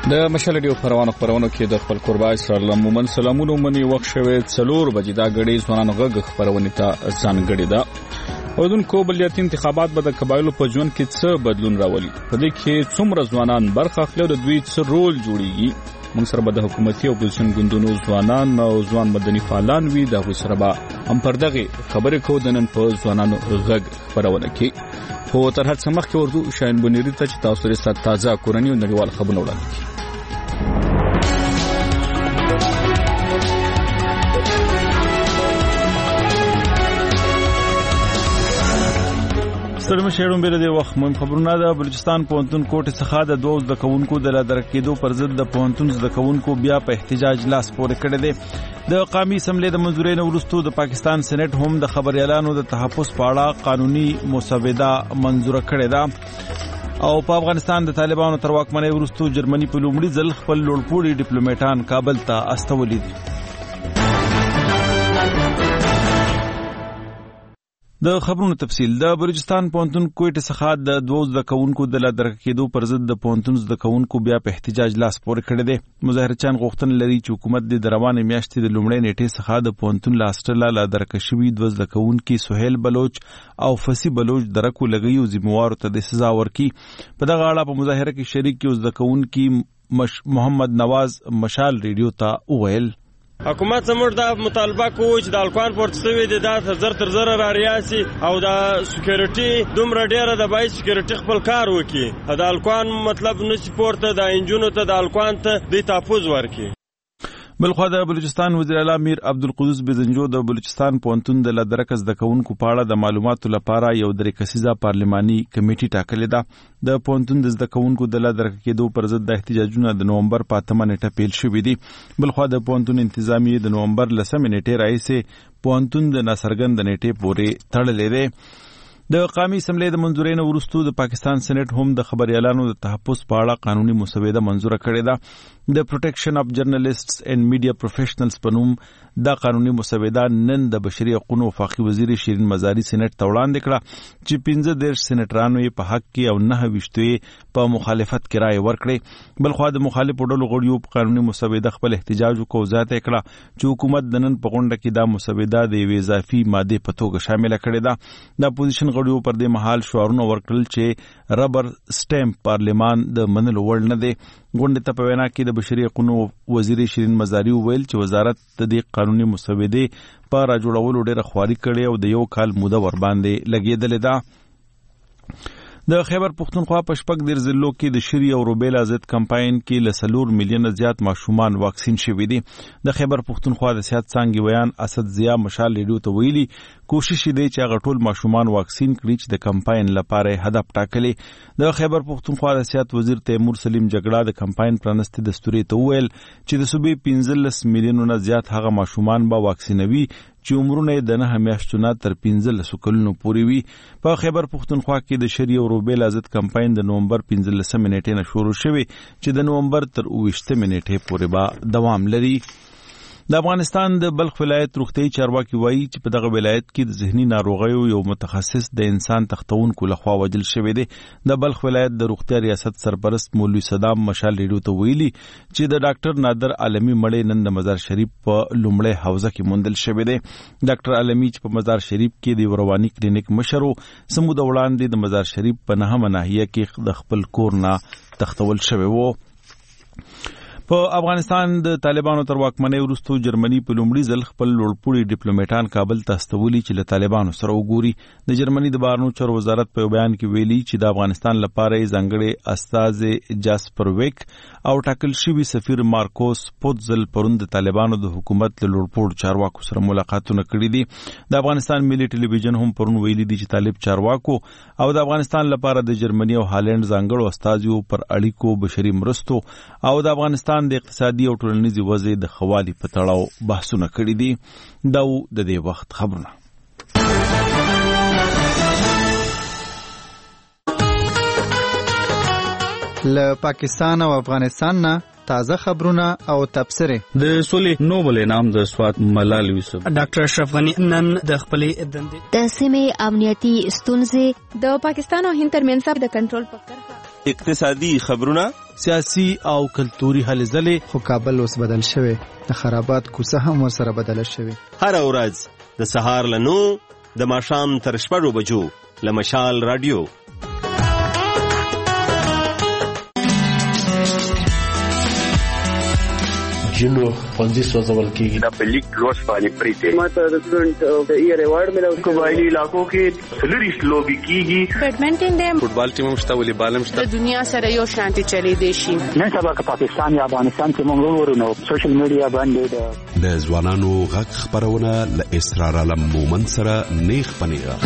د مشال ډیو خبرونه کې د خپل قربای سره عموما سلامونه مني وخت شوه 4 بجې دا غړي ځوانانو غږ خبرونه ته ځانګړي ده. ودونکو بلدیاتي انتخابات به د قبایلو په ژوند کې څه بدلون راولي، په دې کې څومره ځوانان برخه اخلي او د دوی څه رول جوړیږي. موږ سره به د حکومتي او اپوزیشن ګوندونو ځوانان او ځوان مدني فعالان وي، دا غوښ سره به هم پردغه خبرې کو د نن په ځوانانو غږ خبرونه کې. خو تر هر څه مخکې ورته شاین بنيري ته چې تاسو لري تازه کورنۍ او نړیوال خبرونه وړاندې کړي. ستړي مشرون بیره دی وخت مهم خبرونه ده. بلوچستان پوهنتون کوټ څخه د 2 د کونکو د لادر کېدو پر ضد د پوهنتون د کونکو بیا په احتجاج لاس پورې کړی دی. د قومي اسمبلی د منځورۍ نه وروسته د پاکستان سېنات هم د خبريالانو د تحفظ په اړه قانوني مسوده منزور کړې ده او په افغانستان د طالبانو تر واکمنۍ وروسته جرمني په لومړي ځل خپل لوړپوړي ډیپلوماټان کابل ته استولي دي. د خبرونو تفصیل. د بلوچستان پوهنتون کوټ څخه د 2 د کونکو د لادر کېدو پر ضد د پوهنتون د کونکو بیا په احتجاج لاس پورې کړی دی. مظاهرچیان غوښتنه لري چې حکومت د روانې میاشتې د لومړۍ نیټې څخه د پوهنتون لاستله لادر کشوي 2 د کونکو سهیل بلوچ او فسی بلوچ درکو لګي او ذمہوارو ته د سزا ورکړي. په دغه اړه په مظاهره کې شریک کیو د کونکو محمد نواز مشال ریډیو ته وویل حکومت زموږ د مطالبه کوي چې د الکوان پورتسوي د تر زر را ریاسي او د سکیورټي دومره ډیره د بای سکیورټي خپل کار وکړي. د الکوان مطلب نشي پورته د انجونو ته د الکوان ته د تحفظ ورکړي. بلخو د بلوچستان وزیر اعلی میر عبدالقدوس بزنجو د بلوچستان پوهنتون د لادرکز د کونکو په اړه د معلوماتو لپاره یو 3 کسیزه پارلماني کمیټي ټاکلې ده. د پوهنتون د کونکو د لادرک کېدو پر ضد د احتجاجونو د نومبر په 8 نیټه پیل شوې دي. بلخو د پوهنتون انتظامی د نومبر 10 نیټه راځي پوهنتون د ناصرګند نیټه پورې تړلې ده. د قومي اسمبلی د منځورۍ نه وروسته د پاکستان سېنات هم د خبريالانو د تحفظ په اړه قانوني مسوده منزور کړې ده. د پروټیکشن اف جرنالیسټس اینڈ میډیا پروفیشنلز په نوم دا قانوني مسوده نن د بشري حقوقو وفاقي وزیر شیرین مزاری سېنات ته وړاندې کړه چې 15 سېناترانو یې په حق کې او 9 په مخالفت کې رائے ورکړې. بلخو د مخالفو ډلو غړیو په قانوني مسوده خپل احتجاج وکړ، ځاته کړه چې حکومت د نن په غونډه کې دا مسوده د یوې اضافي ماده په توګه شامل کړې ده. د اپوزیشن غړیو پر دې مهال شعارونه ورکړل چې ربر سټیمپ پارلیمان د منلو وړ نه دی. غونډه ته په وینا کې د بشري حقوقو وزیر شیرین مزاری وویل چې وزارت د دې قانوني مسودې په راجوړولو ډېره خواري کړې او د 1 کال موده ور باندې لګېدلې ده. د خیبر پختونخوا په شپږ ډیر ضلعو کې د شری او روبیلا ضد کمپاین کې ل 4 میلیون زیات ماشومان واکسین شوي دي. د خیبر پختونخوا د صحت څانګې ویان اسد ضیا مشال ریډیو ته ویلي کوشش دی چې هغه ټول ماشومان واکسین کړي چې د کمپاین لپاره هدف ټاکلي. د خیبر پختونخوا د صحت وزیر تیمور سلیم جګړه د کمپاین پرانستې دستوري ته ویل چې د صوبې 15 میلیون زیات هغه ماشومان به واکسینوي چې عمرونه د 9 میاشتو نه تر 15 کلونو پورې وي. په خیبر پختونخوا کې د شری او روبیلا ضد کمپاین د نومبر 15 نیټې نه شروع شوی چې د نومبر تر 28 نیټې پورې به دوام لري. د افغانستان د بلخ ولایت روغتیايي چارواکي وایي چې په دغه ولایت کې د ذهني ناروغیو یو متخصص د انسان تختونکو لخوا وژل شوی دی. د بلخ ولایت د روغتیا ریاست سرپرست مولوي صدام مشال ریډیو ته ویلي چې د ډاکټر نادر عالمي مړی نن د مزار شریف په لومړی حوزه کې موندل شوی دی. ډاکټر عالمي چې په مزار شریف کې د رواني کلینیک مشر سمو د وړاندې د مزار شریف په 9 ناحیه کې د خپل کور نه تختول شوی وو. په افغانستان د طالبانو تر واکمنۍ وروسته جرمني په لومړي ځل خپل لوړپوړي ډیپلوماټان کابل ته استولي چې له طالبانو سره وګوري. د جرمني د بهرنیو چارو وزارت په بیان کې ویلي چې د افغانستان لپاره ځانګړي استازي جاسپر ویک او ټاکل شوی سفیر مارکوس پوتزل پرون د طالبانو د حکومت له لوړپوړو چارواکو سره ملاقاتونه کړي دي. د افغانستان ملي ټلویزیون هم پرون ویلي دي چې طالب چارواکو او د افغانستان لپاره د جرمني او هالند ځانګړو استازیو پر اړیکو بشري مرستو او د افغانستان د اقتصادي او ټولنیزي وضع د خوالي په تړاو بحثونه کړي دي. دا د دې وخت خبرونه. له پاکستان او افغانستان نه تازه خبرونه او تبصرې. د سولې نوبل انعام د سوات ملال یوسف ډاکټر اشرف غنی نن د خپلې دندې د سیمې امنیتي ستونزې د پاکستان او هند ترمنځ د کنټرول په کرښه اقتصادي خبرونه، سیاسي او کلتوري هلې ځلې. خو کابل اوس بدل شوی، د خرابات کوڅه هم ورسره بدله شوی. هر ورځ د سهار له 9 د ماښام تر 6 بجو له مشال رادیو. جنو پنځه سوځول کېږي. د پلیک روز باندې پریته ماته د سټوډنټ د ایئر ایوارډ ملو. قبایلی علاقو کې سلریست لوبي کیږي. بیډمنټن دی، فوټبال ټیم مشته، والیبال مشته. د دنیا سره یو شانتي چلی دی شي. نن سبا که پاکستان یا افغانستان کې موږ ورونو سوشل میډیا باندې د ځوانانو غږ خبرونه ل اسرار علم مومن سره نیخ پنیغه.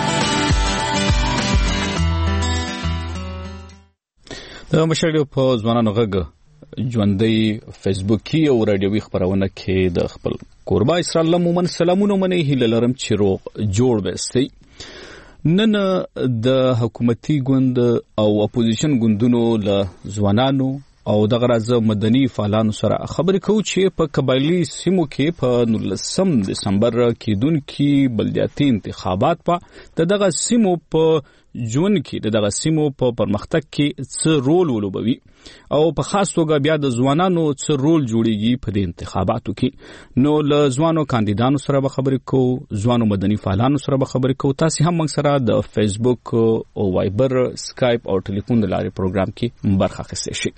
د مشرډیو په ځوانانو غږ ژوندۍ فیسبوکي او رادیوي خبرونه کې د خپل قربا اسرار الله مومن سلامونه منې هیله لرم چې روغ جوړ وستئ. نن د حکومتي ګوند او اپوزیشن ګوندونو له ځوانانو او دغه راځه مدني فعالانو سره خبرې کوو چې په قبایلی سیمو کې په 19 دسمبر کېدونکي بلدیاتي انتخابات په دغه سیمو په جون کې دغه سیمو په پرمختګ کې څه رول ولوبوي او په خاص توګه بیا د ځوانانو څه رول جوړیږي په دې انتخاباتو کې. نو له ځوانو کاندیدانو سره به خبرې کوو، ځوانو مدني فعالانو سره به خبرې کوو. تاسو هم موږ سره د فیسبوک او وایبر، سکایپ او ټلیفون د لارې پروګرام کې برخه اخیستی شئ.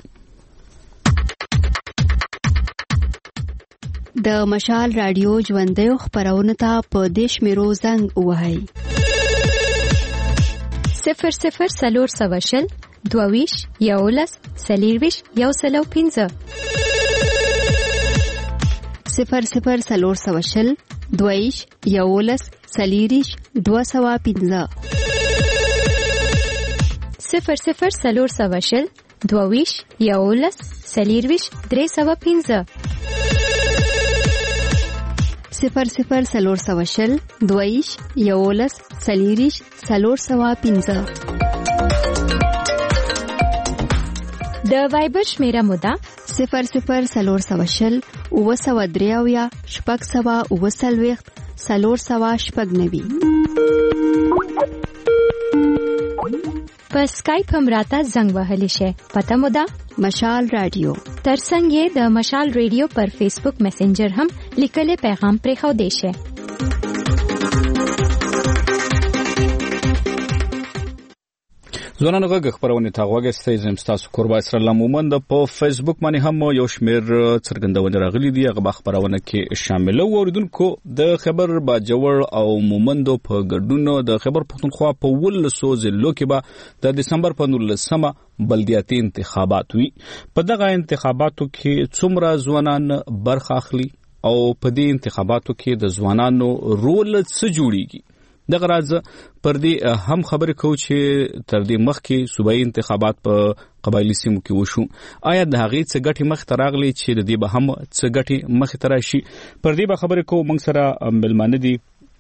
د مشال رادیو ژوندۍ خبرونه ته په دیش میرو زنګ وهاي 00 سلور سواشل 22 یولس سلیرویش یو سلو 15 00 سلور سواشل 22 یولس سلیریش 215 00 سلور سواشل 22 یولس سلیرویش 315 00 سلور سواشل 22 یولس سلیریش 315 د وایبر شمیره مودا 00 سلور سواشل 903 شپږ سوا 9 سلور سوا شپږ 90 په سکایپ هم راته زنګ وهلی شي. پته مودا مشال رادیو. ترڅنګ یې د مشال رادیو پر فیسبوک میسنجر هم لیکلي پیغام پرې خو دی شي. ځوانانو غږ خبرونه تا غوږستئ. زم تاسو قربا اسرار الله مومن د په فیسبوک باندې هم یو شمیر څرګندونه راغلي دي. هغه خبرونه کې شامل وو. اوریدونکو د خبر با جوړ او مومندو په ګډون د خبر پښتونخوا په 19 ضلعو کې به د دسمبر په 19 بلدیاتي انتخابات وي. په دغه انتخاباتو کې څومره ځوانان برخه اخلي او په دې انتخاباتو کې د ځوانانو رول څه جوړیږي، دغه راز پر دې هم خبرې کوو چې تر دې مخکې صوبایي انتخابات په قبایلی سیمو کې وشو. آیا د هغې څه ګټې مخې ته راغلي چې د دې به هم څه ګټې مخې ته راشي؟ پر دې به خبرې کوو. موږ سره مېلمانه دي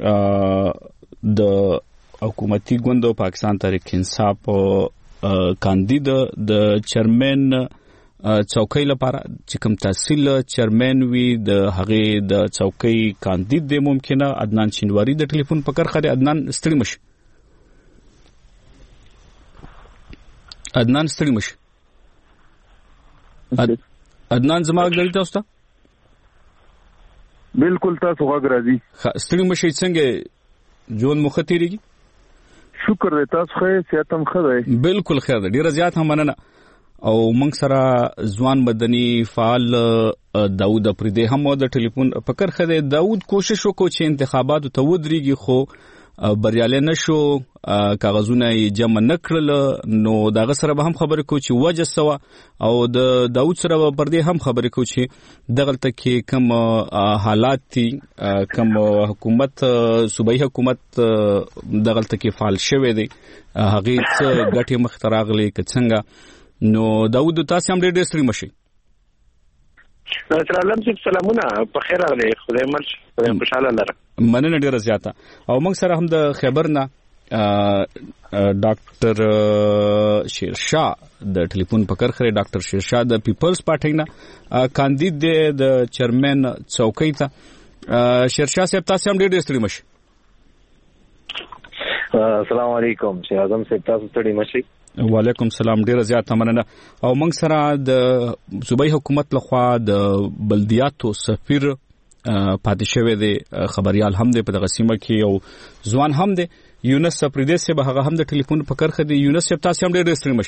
د حکومتي ګوند پاکستان تحریک انصاف کاندید د چیرمن چوکۍ لپاره چې کوم تحصیل چیرمن وي د هغې د چوکۍ کاندید دی ممکنه عدنان شینواری د ټلیفون په کرخه دی. عدنان ستړي مشي. عدنان ستړي مشي. عدنان زما غږ لري تاسو ته؟ بالکل تاسو غږ راځي. ستړي مشي. څنګه ژوند مو ښه تېرېږي؟ شکر دی. تاسو ښه صحت هم ښه دی؟ بالکل خیر دی. ډېره زیات هم مننه. او موږ سره ځوان مدني فعال داود افریدی هم د ټلیفون په کرخه دی. داود کوشش وکړو چې انتخاباتو ته ودرېږي خو بریالی نشو، کاغذونه یې جمع نه کړل. نو دغه سره به هم خبرې کوو چې وجه څه وه او د داود سره به پر دې هم خبرې کوو چې دغلته کې کوم حالات دي، کوم حکومت صوبایي حکومت دغلته کې فعال شوی دی، هغې څه ګټې مخې ته راغلي که څنګه. نو داود تاسو هم ډېر ستړي مشئ. سلام صاحب، سلامونه، په خیر راغلی. خدای مل شي، خدای خوشاله لره. مننه ډېره زیاته. او موږ سره هم د خیبر نه ډاکټر شیرشاه د ټلیفون په کرخه. ډاکټر شیرشاه د پیپلز پارټي نه کاندید دی د چیرمن چوکۍ ته. شیرشاه صاحب تاسو هم ډېر ستړي مشئ. السلام علیکم. شیخ اعظم صاحب تاسو ستړي مشئ. وعلیکم السلام. ډیر زیات مننه. او موږ سره د صوبایي حکومت لخوا د بلدیاتو سفیر پاتې شوی دی خبريال هم دی په دغه سیمه کې او ځوان هم دی یونس پردیس به هغه هم د ټلیفون په کرخه دی. یونس صاحب تاسو هم ډیر ستړي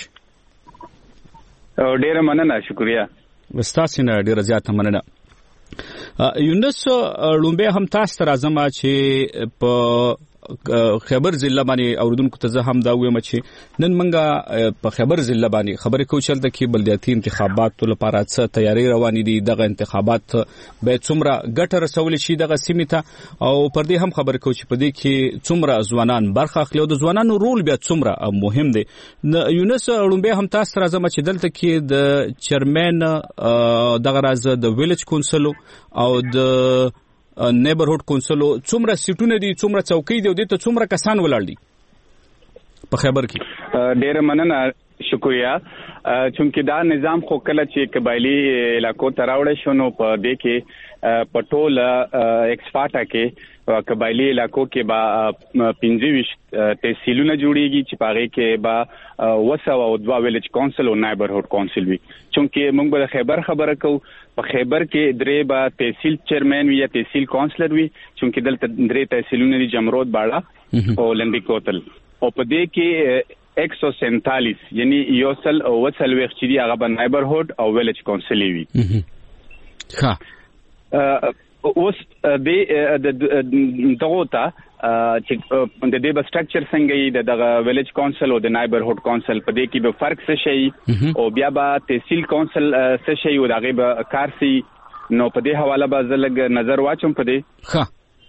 ډیر مننه. شکریہ. تاسو نه ډیر زیات مننه. یونس لومبه هم تاسو تر ازمه چې په خیبر ضلع باندې اوردونکو ته هم دا وایم چې نن منګه په خیبر ضلع باندې خبرې کوو چې د کې بلدیاتي انتخاباتو لپاره څه تیاری روانې دي. دغه انتخابات به څومره ګټه رسول شي دغه سیمې ته او پر دې هم خبرې کوو چې په دې کې څومره ځوانان برخه اخلي او د ځوانانو رول بیا څومره مهم دی. یونس لومبه هم تاسو تر ازمه چې دلته کې د چیرمن دغه راز د ویلیج کونسل او د نیبرهوډ کونسل څومره سیټونه دي څومره چوکۍ دي او د ته څومره کسان ولاړ دي په خیبر کې؟ ډیر مننه. شکریہ. چونکه دا نظام خو کله چې قبایلی علاقو ته راوړی شو نو په دې کې په ټول ایکسپاټا کې قبایلی علاقو کې با 25 تحصیلونه جوړیږي چې پاره کې با وسو او دوا ویلیج کونسل او نیبرهوډ کونسل وي. چونکه موږ به خیبر خبره کوو په خیبر کې درې با تحصیل چیرمن وي یا تحصیل کونسلر وي. چونکه دلته درې تحصیلونه دي جمرود باړه او لنډی کوتل او په دې کې 147 یعنی یوسل او وسل وخت چې هغه په نیبرهوډ او ویلیج کونسل وي. ها اوس د دغه ته چې د دې په سټرکچر څنګه یې دغه ویلیج کونسل او د نیبرهوډ کونسل په دې کې به فرق څه شي او بیا به تحصیل کونسل څه شي او دغه به کار سي نو په دې حواله به زلګ نظر واچم په دې. ها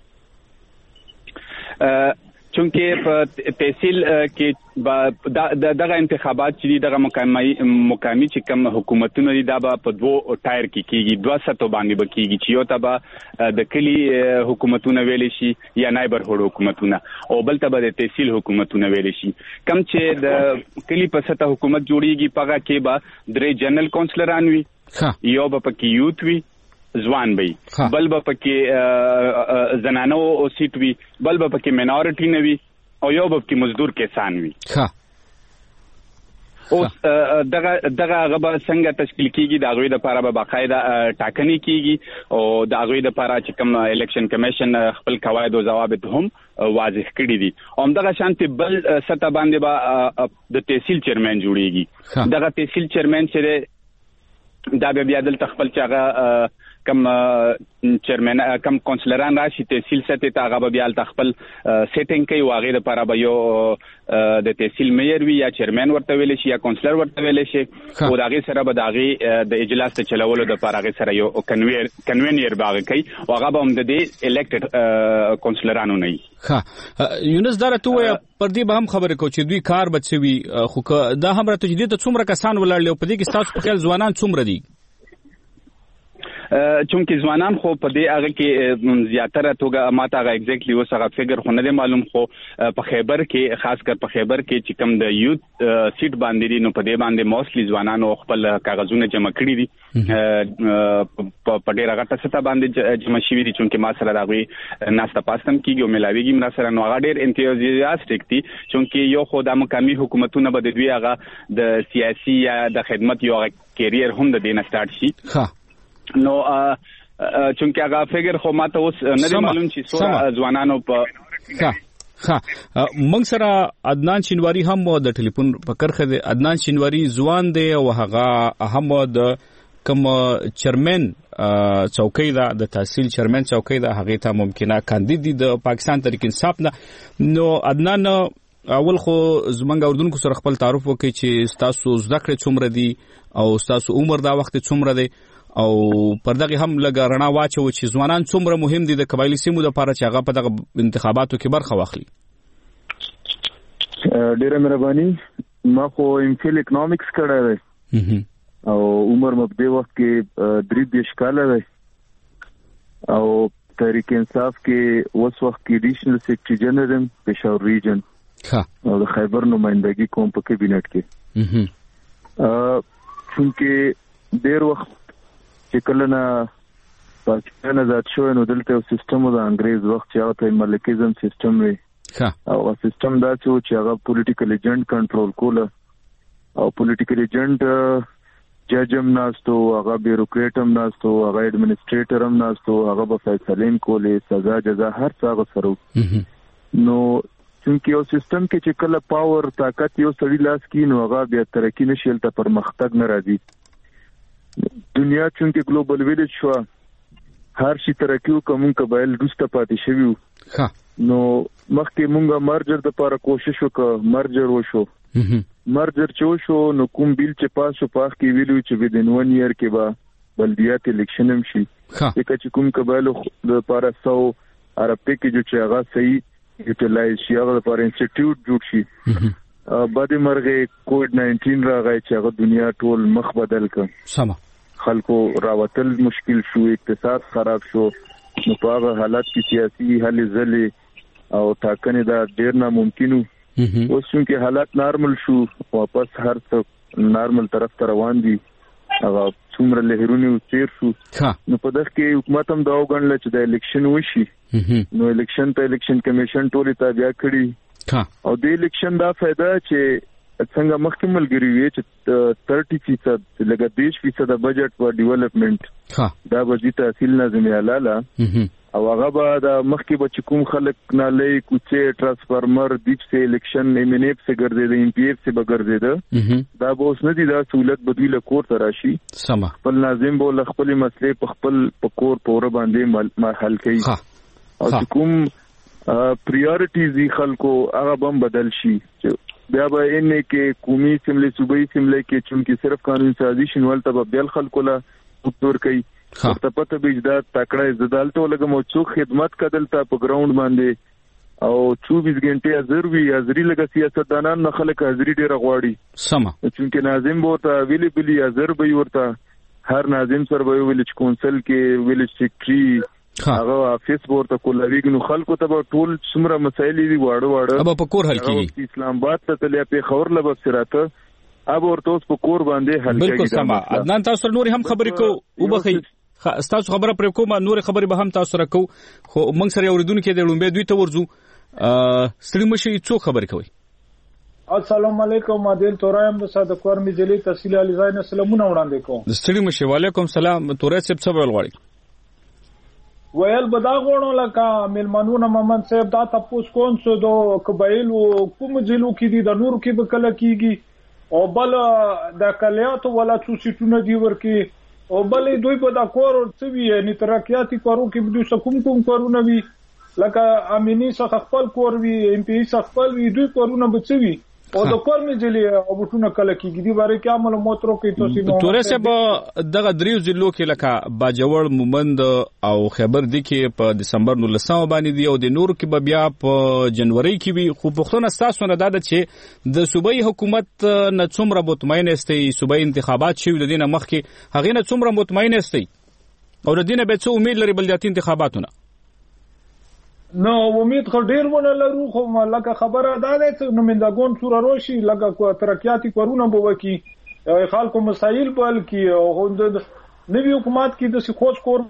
چونکه په تحصیل کې دغه انتخابات چې دغه مقامی چې کوم حکومتونه دي دا په دوه ټایر کې کیږي 200 باندې بکیږي چې یو تبا د کلی حکومتونه ویل شي یا نیبرهوډ حکومتونه او بل تبا د تحصیل حکومتونه ویل شي. کم چې د کلی په سطح حکومت جوړیږي پغه کې به درې جنرال کونسلران وي یو به پکې یوت وي ځوان وي بل به پکې زنانو او سیټ وي بل به پکې مینورټي نه وي او یو به پکې مزدور کسان وي. او دغه غبا څنګه تشکیل کیږي د غوی د لپاره به باقاعده ټاکنې کیږي او د غوی د لپاره چې کوم الیکشن کمیشن خپل قواعد او ضوابط هم واضح کړی دي. همدغه شانتي بل سطح باندې به د تحصیل چیرمن جوړیږي. دغه تحصیل چیرمن چې دا بیا دلته خپل چاغه کم چیرمن کم کونسلران راشي تحصیل سطح ته هغه بیا خپل سیټینګ کوي واغې لپاره به یو د تحصیل میئر وی یا چیرمن ورته ویل شي یا کونسلر ورته ویل شي او دغه سره به دغه د اجلاس ته چلولو د لپاره هغه سره یو کنوینیر باغ کوي او هغه به هم د الیکټډ کونسلرانو نه وي. ها یونس درته وای پر دې به هم خبرې کو چې دوی کار بچوي خو دا هم راته جدي ته څومره کسان ولاړل په دې کې تاسو په خیال ځوانان څومره دي؟ چونکه ځوانان خو په دې هغه کې زیاتره توګه ماته هغه ایگزیکټلی اوس هغه فګر خو نه معلوم خو په خیبر کې خاص کر په خیبر کې چې کوم د یوت سیټ باندې دي نو په دې باندې موستلی ځوانانو خپل کاغذونه جمع کړي دي په ډېر هغه څه باندې جمع شوي دي چونکه ما سره راغوي ناسته پاستم کیږي او ملاویږي ما سره نو هغه ډېر انتوزیاستیک دي چونکه یو خو د مقامی حکومتونه به دوی هغه د سیاسي یا د خدمت یو کیریر هم د دینه سٹارټ شي. نو چونکه هغه فګر خو ماته اوس نه معلوم چې څو ځوانانو په موږ سره عدنان شینواری هم د ټلیفون په کرخه دی. عدنان شینواری ځوان دی او هغه هم د کوم چیرمن چوکۍ دا د تحصیل چیرمن چوکۍ دا هغه ته ممکنه کاندید دی د پاکستان تحریک انصاف نه. نو عدنان اول خو زمونږ اردوونکو سره خپل تعارف وکړي چې تاسو زده کړې څومره دي او تاسو عمر دا وخت څومره دی او پر دغه هم لګ رڼا واچو چې ځوانان څومره مهم دي د قبایلی سیمو لپاره چې هغه په دغه انتخاباتو کې برخه واخلي. ډیره مهرباني. ما خو امفیل اکونومکس کړی دی او عمر مبدې وخت کې 23 کاله دی او تحریک انصاف کې اوس وخت کې ایډیشنل سیکرټری جنرال پېښور ریجن او د خیبر نمائندګي کوم په کابینټ کې چونکه ډیر وخت چې کله نه پاکستان آزاد شو نو دلته یو سیستم د انګريز وخت چې هغه ملکیزم سیستم وي او سیستم دا چې هغه پولیټیکل ایجنټ کنټرول کوله او پولیټیکل ایجنټ جج هم ناستو، هغه بیوروکریټ هم ناستو، هغه ایڈمنسټریټر هم ناستو، هغه به فیصلې کولې، سزا جزا هر څه هغه سره. نو چونکی یو سیستم کې چې کله پاور طاقت یو سړی لاس کې نو هغه بیا ترقی نشي، تل پرمختګ نه راځي. دنیا چونکی ګلوبل ویلیج شو، هر شي ترقی کوم قبایل روسته پاتې شوی. نو مخکې مونږه مرجر د لپاره کوشش وکړ، مرجر وشو. مرجر چې وشو نو کوم بیل چې پاس شو پاخ کې ویلو چې ودین 1 year کې به بلدیات الیکشن هم شي. ځکه چې کوم قبایل د لپاره 100 عرب پیکیج چې هغه صحیح یوټیلایز شي، هغه لپاره انسټیټیوټ جوړ شي. بعد مرغه کووډ-19 راغی چې هغه دنیا ټول مخ بدل کړ. خلکو راوتل مشکل شو، اقتصاد خراب شو. نو په هغه حالت کې سیاسي هلې ځلې او ټاکنې دا ډېر ناممکن وو. اوس چې حالات نارمل شو، واپس هر څه نارمل طرف ته روان دي، هغه څومره لهرونه تیر شو. نو په دغه کې حکومت هم دا وګڼل چې د الیکشن وشي. نو الیکشن ته الیکشن کمیشن ټولې تابع کړي، او د الیکشن دا فائدہ چې څنګه مخکې ملګری وي چې 30% لګا 20% د بجټ په ډیولپمنٹ دا به د تحصیل نظم اعلی او هغه به د مخکې به کوم خلک نالې کوڅه ټرانسفارمر دیپ سے الیکشن ایمنیپ سے ګرځیدل، ام پی ایف سے بګرځیدل، دا به اوس نه دي. دا سہولت بدوی کور ته راشي، خپل ناظم به خپل مسلې په خپل پکور پوره باندې حل کوي، او کوم پریورټیز خلکو هغه بم بدل شي. بیا به انې کې قومي سیملې صوبایي سیملې کې چونکی صرف قانون سازي شنول ته به بل خلکو لا دکتور کوي. ته پته به دا تکړه زدالته ولګم او څوک خدمت کدل ته په ګراوند باندې او 24 غنټه حاضر وي. حاضری لګ سیاستدانان نه خلک حاضری ډیره غواړي سم، چونکی ناظم بوته اویلیبلی حاضر به ورته هر ناظم سره به ویلج کونسل کې ویلج سیکریټري هغه افیس ورته کولوي. نو خلکو ته ټول څومره مسایل دي واړه اب په کور حل کیږي. اسلام آباد ته تلیا په خبر لبب سراته اب ورته اوس په کور باندې حل کیږي. بالکل سم. عدنان تاسو نور هم خبرې کو او بخي تاسو خبره پر کومه نور خبرې به هم تاسو سره کو، خو موږ سره اوریدونکو د لومبه دوی ته ورځو. ستړي مشي څو خبرې کوي. السلام علیکم، عادل تورایم د صادق ورمی ضلع تحصیل علیزاین سلامونه وړاندې کوم. ستړي مشي وعلیکم سلام. تورای صاحب څه ویل غواړي؟ ویل بدا غوڼو لکه ملمنونه محمد صاحب دا تاسو کون څه دو قبایل کوم ضلعو کې دي، د نور کې به کله کیږي، او بل د کلیاتو ولا څو سیټونه دی ورکی، او بل دوی په دا کور څه وی یعنی ترقیاتی کارو کې به دوی کوم کارونه وی، لکه امینی څخه خپل کور وی، ام پی څخه خپل وی، دوی کارونه به څه وی، او د کور می ځلی او بټونه کله کېږي دی باندې کې عمل موترو کې تاسو نو تورې سبا دغه دریو ضلعو کې لکه باجوړ، مومند او خیبر دي کې په دسمبر 19 باندې دی، او د نور کې به بیا په جنوري کې وي. خو پښتون تاسو نه داده چې د صوبایي حکومت نه څومره مطمئن استي، صوبایي انتخابات شوي د دینه مخکې هغه نه څومره مطمئن استي، او د دینه به څو امید لري بلدیاتي انتخاباتونه؟ نو امید خو ډیر ونه لرو، خو لکه خبره ده چې نمائندګان سره روشي لکه ترقیاتی کارونه به وکي، خلکو مسایل په حل کې، او د نوی حکومت کې د خوش کور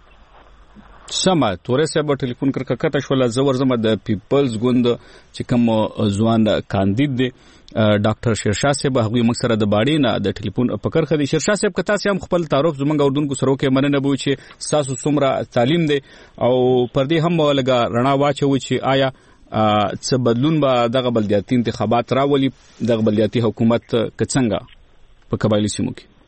سما. تورې صاحب ټلیفون کړکته شول زور زما د پیپلز ګوند چې کوم ځوان کاندید دی ډاکټر شیرشاه صاحب، هغه موږ سره د باډي نه د ټلیفون په کرخه دي. شیرشاه صاحب کته سم خپل تعارف زمونږ اردوونکو سره کې مننه بو چې تاسو څومره تعلیم دی، او پر دې هم ولګه رڼا واچو چې آیا څه بدلون به دغه بلدیاتي انتخابات راولي، دغه بلدیاتي حکومت کڅنګه په قبایلی سیمو کې.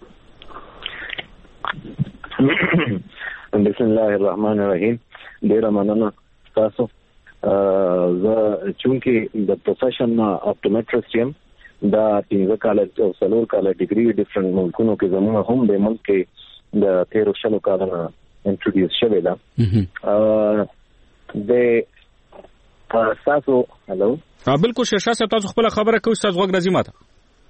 بسم الله الرحمن الرحیم. ډیر مننه تاسو. زه چونکه د پروفیشن اپټومټریسټ یم، دا 15 کال او 4 کال ډیګري ډیفرنٹ ملکونو کې زموږ هم د ملک کې د 13 کالونو انټروډیوس شوی دا. د تاسو هلو بالکل شیرشاه صاحب تاسو خپل خبره کوي، تاسو غوږ راځي ماته.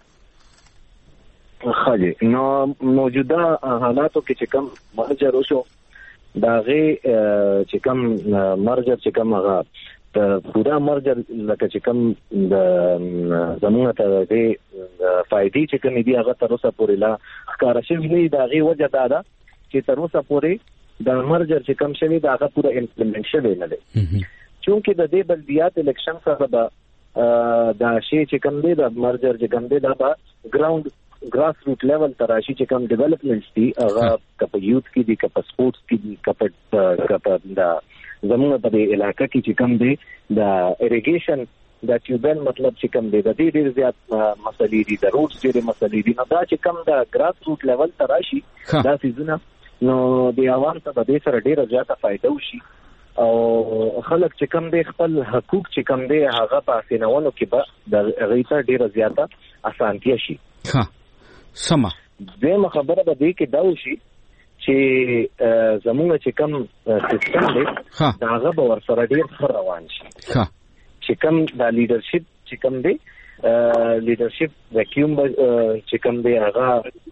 خالی نو موجوده حالاتو کې چې کوم مرجر وشو دا غي چې کوم مرجر چې کوم هغه د پورا مرجر لکه چې کوم د زمونږ ته د فائدې چې کوم دي هغه تر اوسه پورې لا ښکارا شوی نه. دا غي وجه دا ده چې تر اوسه پورې د مرجر چې کوم شوی دا هغه پورا امپلیمنټ شوی نه دی، چونکه د دې بلدیات الیکشن سره دا شی چې کوم دی د مرجر چې کوم دی دا ګراس روټ لیول تراشي چې کوم ډیولپمنټس دي هغه کپ یوث کې دي کپ سپورتس کې دي کپ دا زموږ په علاقې کې چې کوم دي دا اریګیشن دا ټیوبل مطلب چې کوم دی د دې ډېر زیات مسلې دي د روډز ډېر مسلې دي نو دا چې کوم دا ګراس روټ لیول تراشي دا سيزونه نو د عوام ته د دې سره ډېر زیاته فائدہ وشي او خلک چې کوم دی خپل حقوق چې کوم دی هغه په سينونو کې به د غیته ډېر زیاته اسانتیا شي. ها سما دغه خبره به دې کې دا وشي چې زموږ چې کوم سیستم دی دا هغه به ورسره ډېر ښه روان شي. ها چې کوم دا لیډرشپ چې کوم دی لیډرشپ ویکیوم چې کوم دی هغه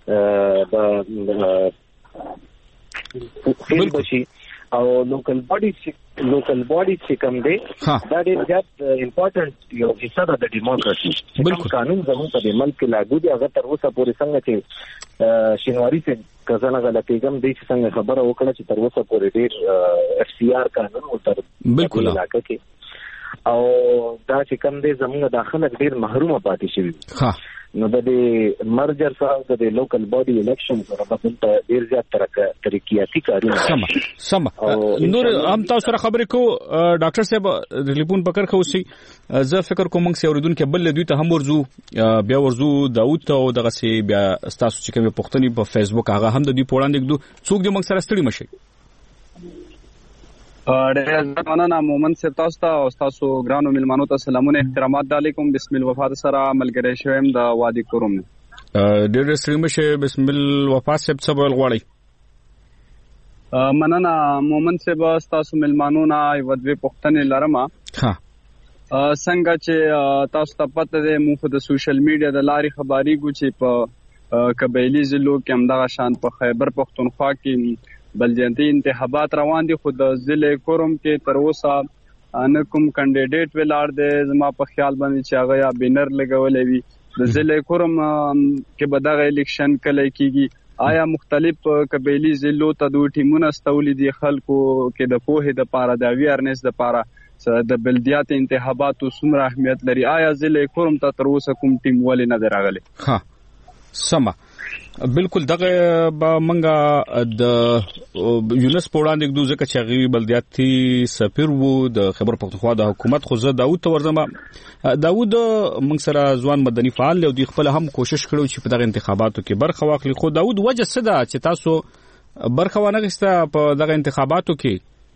فیل بشي او لوکل باډي چې کوم دی دا ډېر زیات امپورټنټ یو حصہ ده د ډیموکراسي. قانون زموږ په ملک کې لاګو دی هغه تر اوسه پورې څنګه چې شینواری سے کزنه غلطیګم دی چې څنګه خبره وکړه چې تر اوسه پورې ډېر اف سی آر قانون تر بالکل علاقه کې او دا چې کوم دی زموږ داخله ډېر محرومه پاتې شوی. نو د مرجر سره د لوکل باډي الیکشن سره په ډېر زیات ترقیاتي کارونه سم نور هم تاسو سره خبرې کو ډاکټر صاحب ټلیفون پکړ خو سي زه فکر کوم چې اوریدونکو بل دوی ته هم ورزو بیا ورزو داوود ته او دغه سي بیا تاسو چې کوم پښتني په فیسبوک هغه هم د دې پوړاندې کړو څوک دې موږ سره ستړي مشي. ډېر عزت مننه مومن صاحب تاسو ته او تاسو ګرانو ملمانو ته سلامونه احترامات علیکم. بسم الله وفات سره ملګری شوم د وادي کوروم. ډېر ستړي مشه بسم الله وفات صاحب څه ویل غواړي. مننه مومن صاحب تاسو ملمانو نه یو دوی پښتنې لرمه. څنګه چې تاسو ته پته ده موږ د سوشل میډیا د لارې خبري ګو چې په قبایلی ضلعو کې همدغه شان په خیبر پښتونخوا کې بلدیاتي انتخابات روان دي خو د ضلع کوروم کې تر اوسه ان کوم کینډیډیټ ولاړ دی زما په خیال باندې چې هغه یا بینر لګولې وي د ضلع کوروم کې به دغه الیکشن کله کیږي. آیا مختلف قبایلی ضلعو ته دوه ټیمونه استولې دي خلکو کې د پوهې د پاره د اویرنس د پاره د بلدیات انتخاباتو څومره اهمیت لري. آیا ضلع کوروم ته تر اوسه کوم ټیم ولې نه راغلی؟ ها سما بالکل دغه منګه د یونس پوړاندې د ځکه چې غوی بلدیاتي سفیر وو د خبر پختونخوا د حکومت خو زه داوود ته ورزمه. داوود موږ سره ځوان مدني فعال او د خپل هم کوشش کړو چې په دغه انتخاباتو کې برخه واخلي. خو داوود وجه څه ده چې تاسو برخه ونه غوښته په دغه انتخاباتو کې؟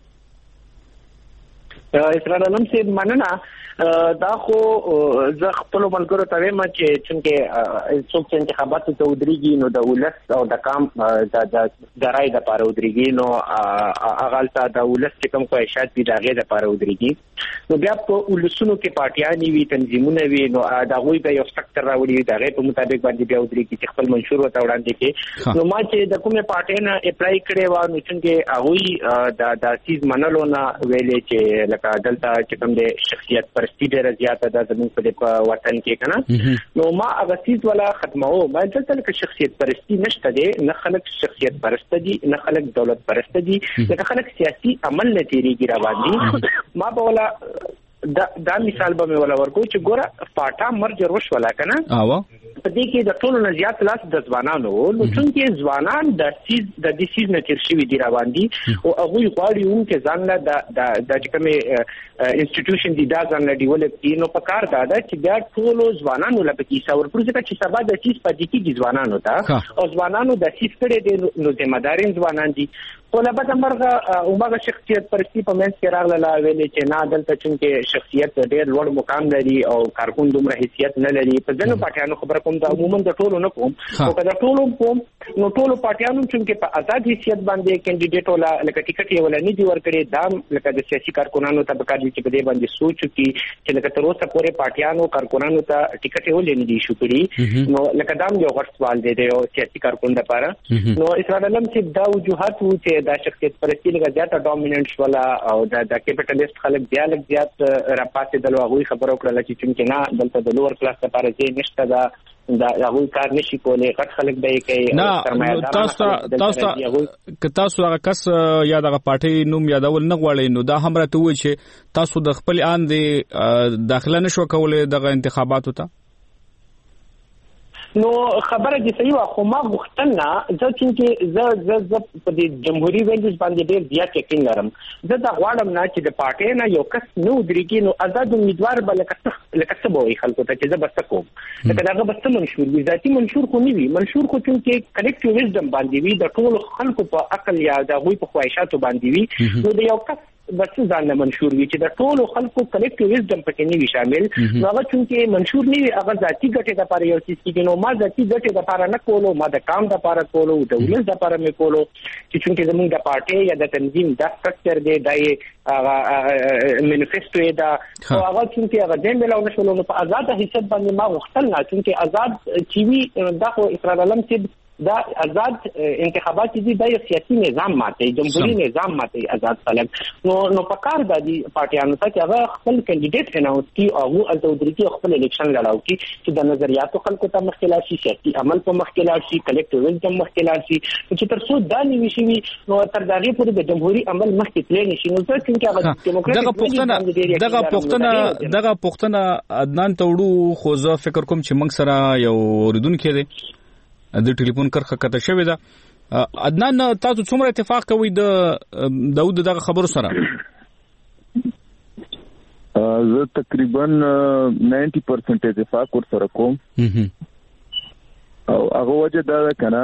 اسرار علم سے مننه دا خو زه خپل ملګرو ته وایم چې چې څوک انتخاباتو ته ودرېږي نو د ولس او د کام د رای د پاره ودرېږي نو اغالتا د ولس چې کوم خواهشات دي دغه د پاره ودرېږي نو بیا په ولسونو کې پارټیانې وي تنظیمونه وي نو دا غوي به یو سټرکچر راوړي دغه په مطابق باندې بیا ودرېږي چې خپل منشور وته وړاندې کې نو ما چې د کومه پارټۍ نه اپلای کړې و نو چې هغه د چیز منلو نه ویلې چې لکه دلته چې کوم د شخصیت پرستی ډېر زیاته ده زموږ په وطن کې کنه نو ما هغه چیز ولا ختمو ما دلته کې شخصیت پرستی نشته دي نه خلک شخصیت پرست دي نه خلک دولت پرست دي نه خلک سیاسي عمل نه تیریږي روان دي ما په ولا دا مثال به ولا ورکو چې ګوره پاټا مرجر وشولا کنه په دې کې د ټولو نه زیات لاس د ځوانانو نو څنګه ځوانان د دې نه تیر شوی دی روان دي او هغه غواړي چې ځان له د کومه انسټیټیوشن دي دا ځان له ډیولپ کینو په کار دا چې بیا ټولو ځوانانو لپاره کې څور پروژه چې سبا د چیز پاتې کیږي ځوانانو ته او ځوانانو د چیز کړي دي نو ذمہ دارین ځوانان دي په لبا د مرغه اومغه شخصیت پرستی په منځ کې راغله ویلې چې نه دلته چې شخصیت ډېر لوړ مقام لري او کارکون دومره حیثیت نه لري په ځینو پټیانو خبر کوم دا عموما د ټولو نه کوم او کله ټولو کوم نو ټولو پټیانو چې په آزاد حیثیت باندې کینډیډیټ ولا لکه ټیکټ یې ولا نه دی ورکړي دا لکه د سیاسي کارکونانو ته بکار دي چې په دې باندې سوچ کی چې لکه تر اوسه پورې پټیانو کارکونانو ته ټیکټ یې ولې نه دی شو کړی نو لکه دا یو غټ سوال دی د سیاسي کارکون لپاره نو اسرائیل علم چې دا وجوهات وو چې دا شخصیت پرستی لږه زیاته ډومیننټ ولا او دا کیپټالیست خلک بیا لږ زیات راپاتې دلو هغه خبرو کړل چې نه دلته د لوور کلاس لپاره ځای نشته دا هغه کار نشي کولای غټ خلک به کوي تاسو هغه کس یا دغه پارټي نوم یادول نه غواړي نو دا هم راته وایي چې تاسو د خپل آن د داخله نشو کولای دغه انتخاباتو ته نو خبره دې صحیح وا خو ما غوښتنه زه چې زه په دې جمهوریت ویلز باندې ډېر زیات یقین لرم. زه دا غواړم نه چې د پارټي نه یو کس نو درېږي نو آزاد امیدوار به لکه څه به وي خلکو ته چې زه به څه کوم لکه دغه به څه منشور وي ذاتي منشور خو نه وي منشور خو چې کلیکټیو ویزډم باندې وي د ټولو خلکو په عقل یا د هغوی په خواهشاتو باندې وي نو د یو کس بس ځان له منشور وي چې د ټولو خلکو کلیکټیو ویزډم پکې نه وي شامل نو هغه چې منشور نه وي هغه ذاتي ګټې لپاره یو څه کېږي نو ما ذاتي ګټې لپاره نه کولو ما د کام لپاره کولو د ولس لپاره مې کولو چې زموږ د پارټي یا د تنظیم د سټرکچر دی دای هغه منیفیسټو دا او هغه چې هغه د ملو نشولو په آزاد حساب باندې ما وختل نه چې آزاد چې وي دا خو اسرائیل علم چې دا آزاد انتخابات دي د سیاسي نظام ماته جمهوریت نظام ماته آزاد خلک نو په کار د پارټیانو ته چې هغه خپل کینډیډیټ اناونس کی او هغه التودري خپل الیکشن لړاو کی چې د نظریاتو خلکو ته مخکلات شي سیاسي عمل په مخکلات شي کلیکټیو ویزډم مخکلات شي چې تر څو دا نیوي شي نو تر دغه پورې د جمهوریت عمل مخکې تللی نشي نو ځکه چې هغه ډیموکراټیک دغه پښتنه عدنان توړو خو زه فکر کوم چې موږ سره یو اوریدونکو دی د ټلیفون کرخه کته شوې ده. عدنان تاسو څومره اتفاق کوئ د داود دغه خبرو سره؟ زه تقریبا 90% اتفاق ور سره کوم او هغه وجه دا ده کنه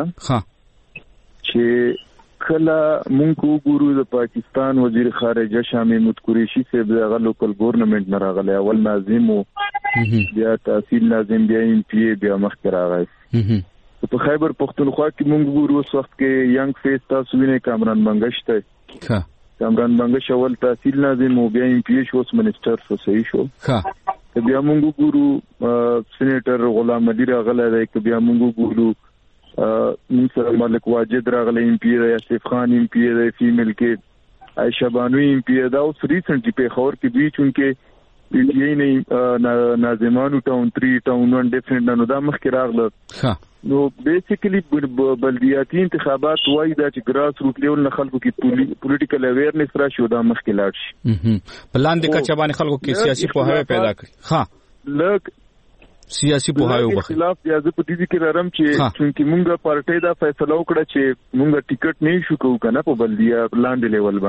چې کله مونږ وګورو د پاکستان وزیر خارجه شاه محمود قریشي صاحب د لوکل ګورنمنت نه راغلی اول ناظم بیا تحصیل ناظم بیا ایم پی بیا مخکې راغی په خیبر پختونخوا کې مونږ ګورو اوس وخت کې ینګ فیس تاسو وینئ کامران منګش ته کامران منګش اول تحصیل ناظم او بیا ایم پی شو اوس منسٹر شو صحیح شو بیا مونږ ګورو سېنیټر غلام علي راغلی دی بیا مونږ ګورو موږ سره ملک واجد راغلی ایم پی دی اسف خان ایم پی دی فیمیل کې عائشہ بانو ایم پی دا اوس ریسنټلی په خبر کې دوی چونکه پی ټی آی نه ناظمانو ټاون 3 ټاون 1 ډیفرنٹ نو دا مخکې راغله نو بیسیکلی بلدیاتي انتخابات وای دا چې ګراس روټ لیول نه خلکو کې پولیټیکل اویرنس راشي دا مخکې لاړ شي پلان د کچا باندې خلکو کې سیاسي پوهاوی پیدا کړي لږ سیاسي پوهاوی وبخښي خلاف یا زه په دې کې لرم چې مونږه پارټي دا فیصله وکړه چې مونږه ټیکټ نه شو کوو کنه په بلدیا لاندې لیول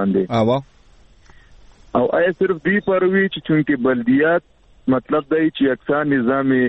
باندې او آیا صرف دی پروي چې بلدیات مطلب دی چې اکثر نظام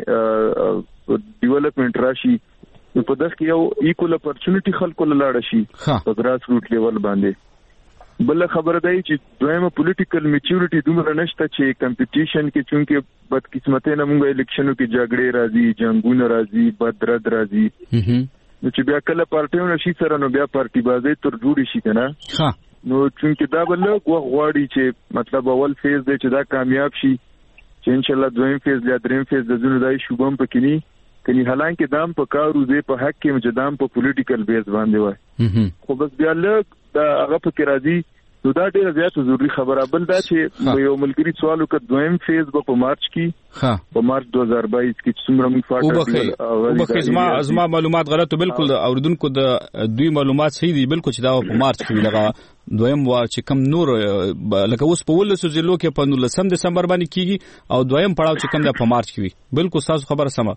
ډیولپمنٹ راشي نو په دغه یو ایکول اپورچونټی خلکو لاړ شي په ګراس روټ لیول باندې بل خبره دی چې دویمه پولیټیکل میچورټی دومره نشته چې کمپټیشن کې چونکه بدقسمتۍ نه موږ الیکشنو کې جګړې راځي جنگونه راځي بدرد راځي نو چې بیا کله پارټیونه شي سره نو بیا پارټي بازي تر جوړی شي کنه نو چونکه دا بل غواړي چې مطلب اول فیز دی چې دا کامیاب شي چې ان شاء الله دویم فیز یا دریم فیز د زونه دای شوبم پکې کني حالانکه دام په کارو دی په حق کې مجدام په پولیټیکل بیس باندې وای خو بس بیا لږ دا هغه فکر راځي نو دا ډیره زیاته ضروری خبره بل دا چې یو ملګری سوال وکړ دویم فیز په مارچ کې په مارچ 2022 کې څومره موږ فاټ ازما معلومات غلطه بالکل اوردونکو د دوی معلومات صحیح دي بالکل چې دا په مارچ کې لغه دویم وار چې کم نور لکه اوس په ولسو ضلعو کې په 19 دسمبر باندې کیږي او دویم پړاو چې کم د په مارچ کې وي بالکل تاسو خبره سمه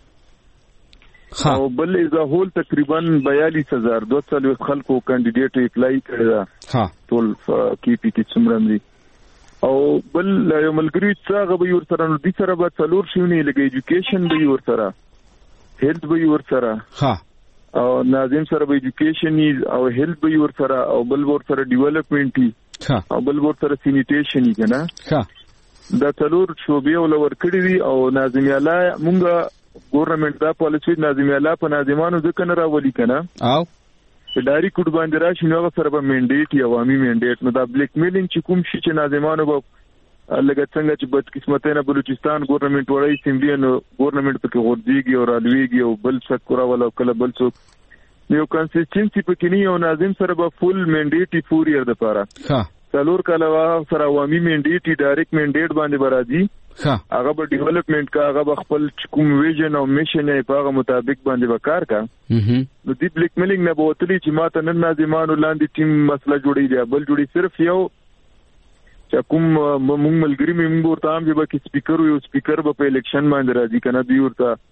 او بل زهول تقریبا 42200 خلکو کاندیدټ اپلای کړی دا ټول کی پی کې څومره او بل یو ملګری څنګه به ور سره نو د سره به څلور شونه لګي ایجوکیشن به ور سره هیلث به ور سره او ناظم سره به ایجوکیشن او هیلث به ور سره او بل ور سره ډیولپمنٹ او بل ور سره سینیټیشن کنه دا څلور شوبې ولور کړی دي او ناظم اعلی مونږه ګورنمنت دا پالیسی ناظم اعلی په ناظمانو ځکه نه راولي کنه او ډاری کوډ باندې راشي نو سره به منډیټ یا عوامي منډیټ نو دا بلیک میلینګ چې کوم شي چې ناظمانو به لکه څنګه چې بدقسمتۍ نه بلوچستان ګورنمنت وړي سیمبلی نو ګورنمنت پکې غورځيږي او رالويږي او بل څه کورا ولا کله بل څه یو کنسیسټنسي پکې نه یو ناظم سره به فول منډیټ 4 ایئر د پاره څلور کاله سره عوامي منډیټ ډایرکټ منډیټ باندې برازي هغه به ډیولپمنٹ کا هغه خپل کوم ویژن او میشن یې په هغه مطابق باندې وکړ کا نو دې بلیک میلینګ نه بوتلی چې ماته نن ناظمانو لاندې ټیم مسله جوړی دی بل جوړی صرف یو چې کوم مونږ ملګری موږ ورته هم چې به سپیکر یو سپیکر په الیکشن باندې راځي کنه دی ورته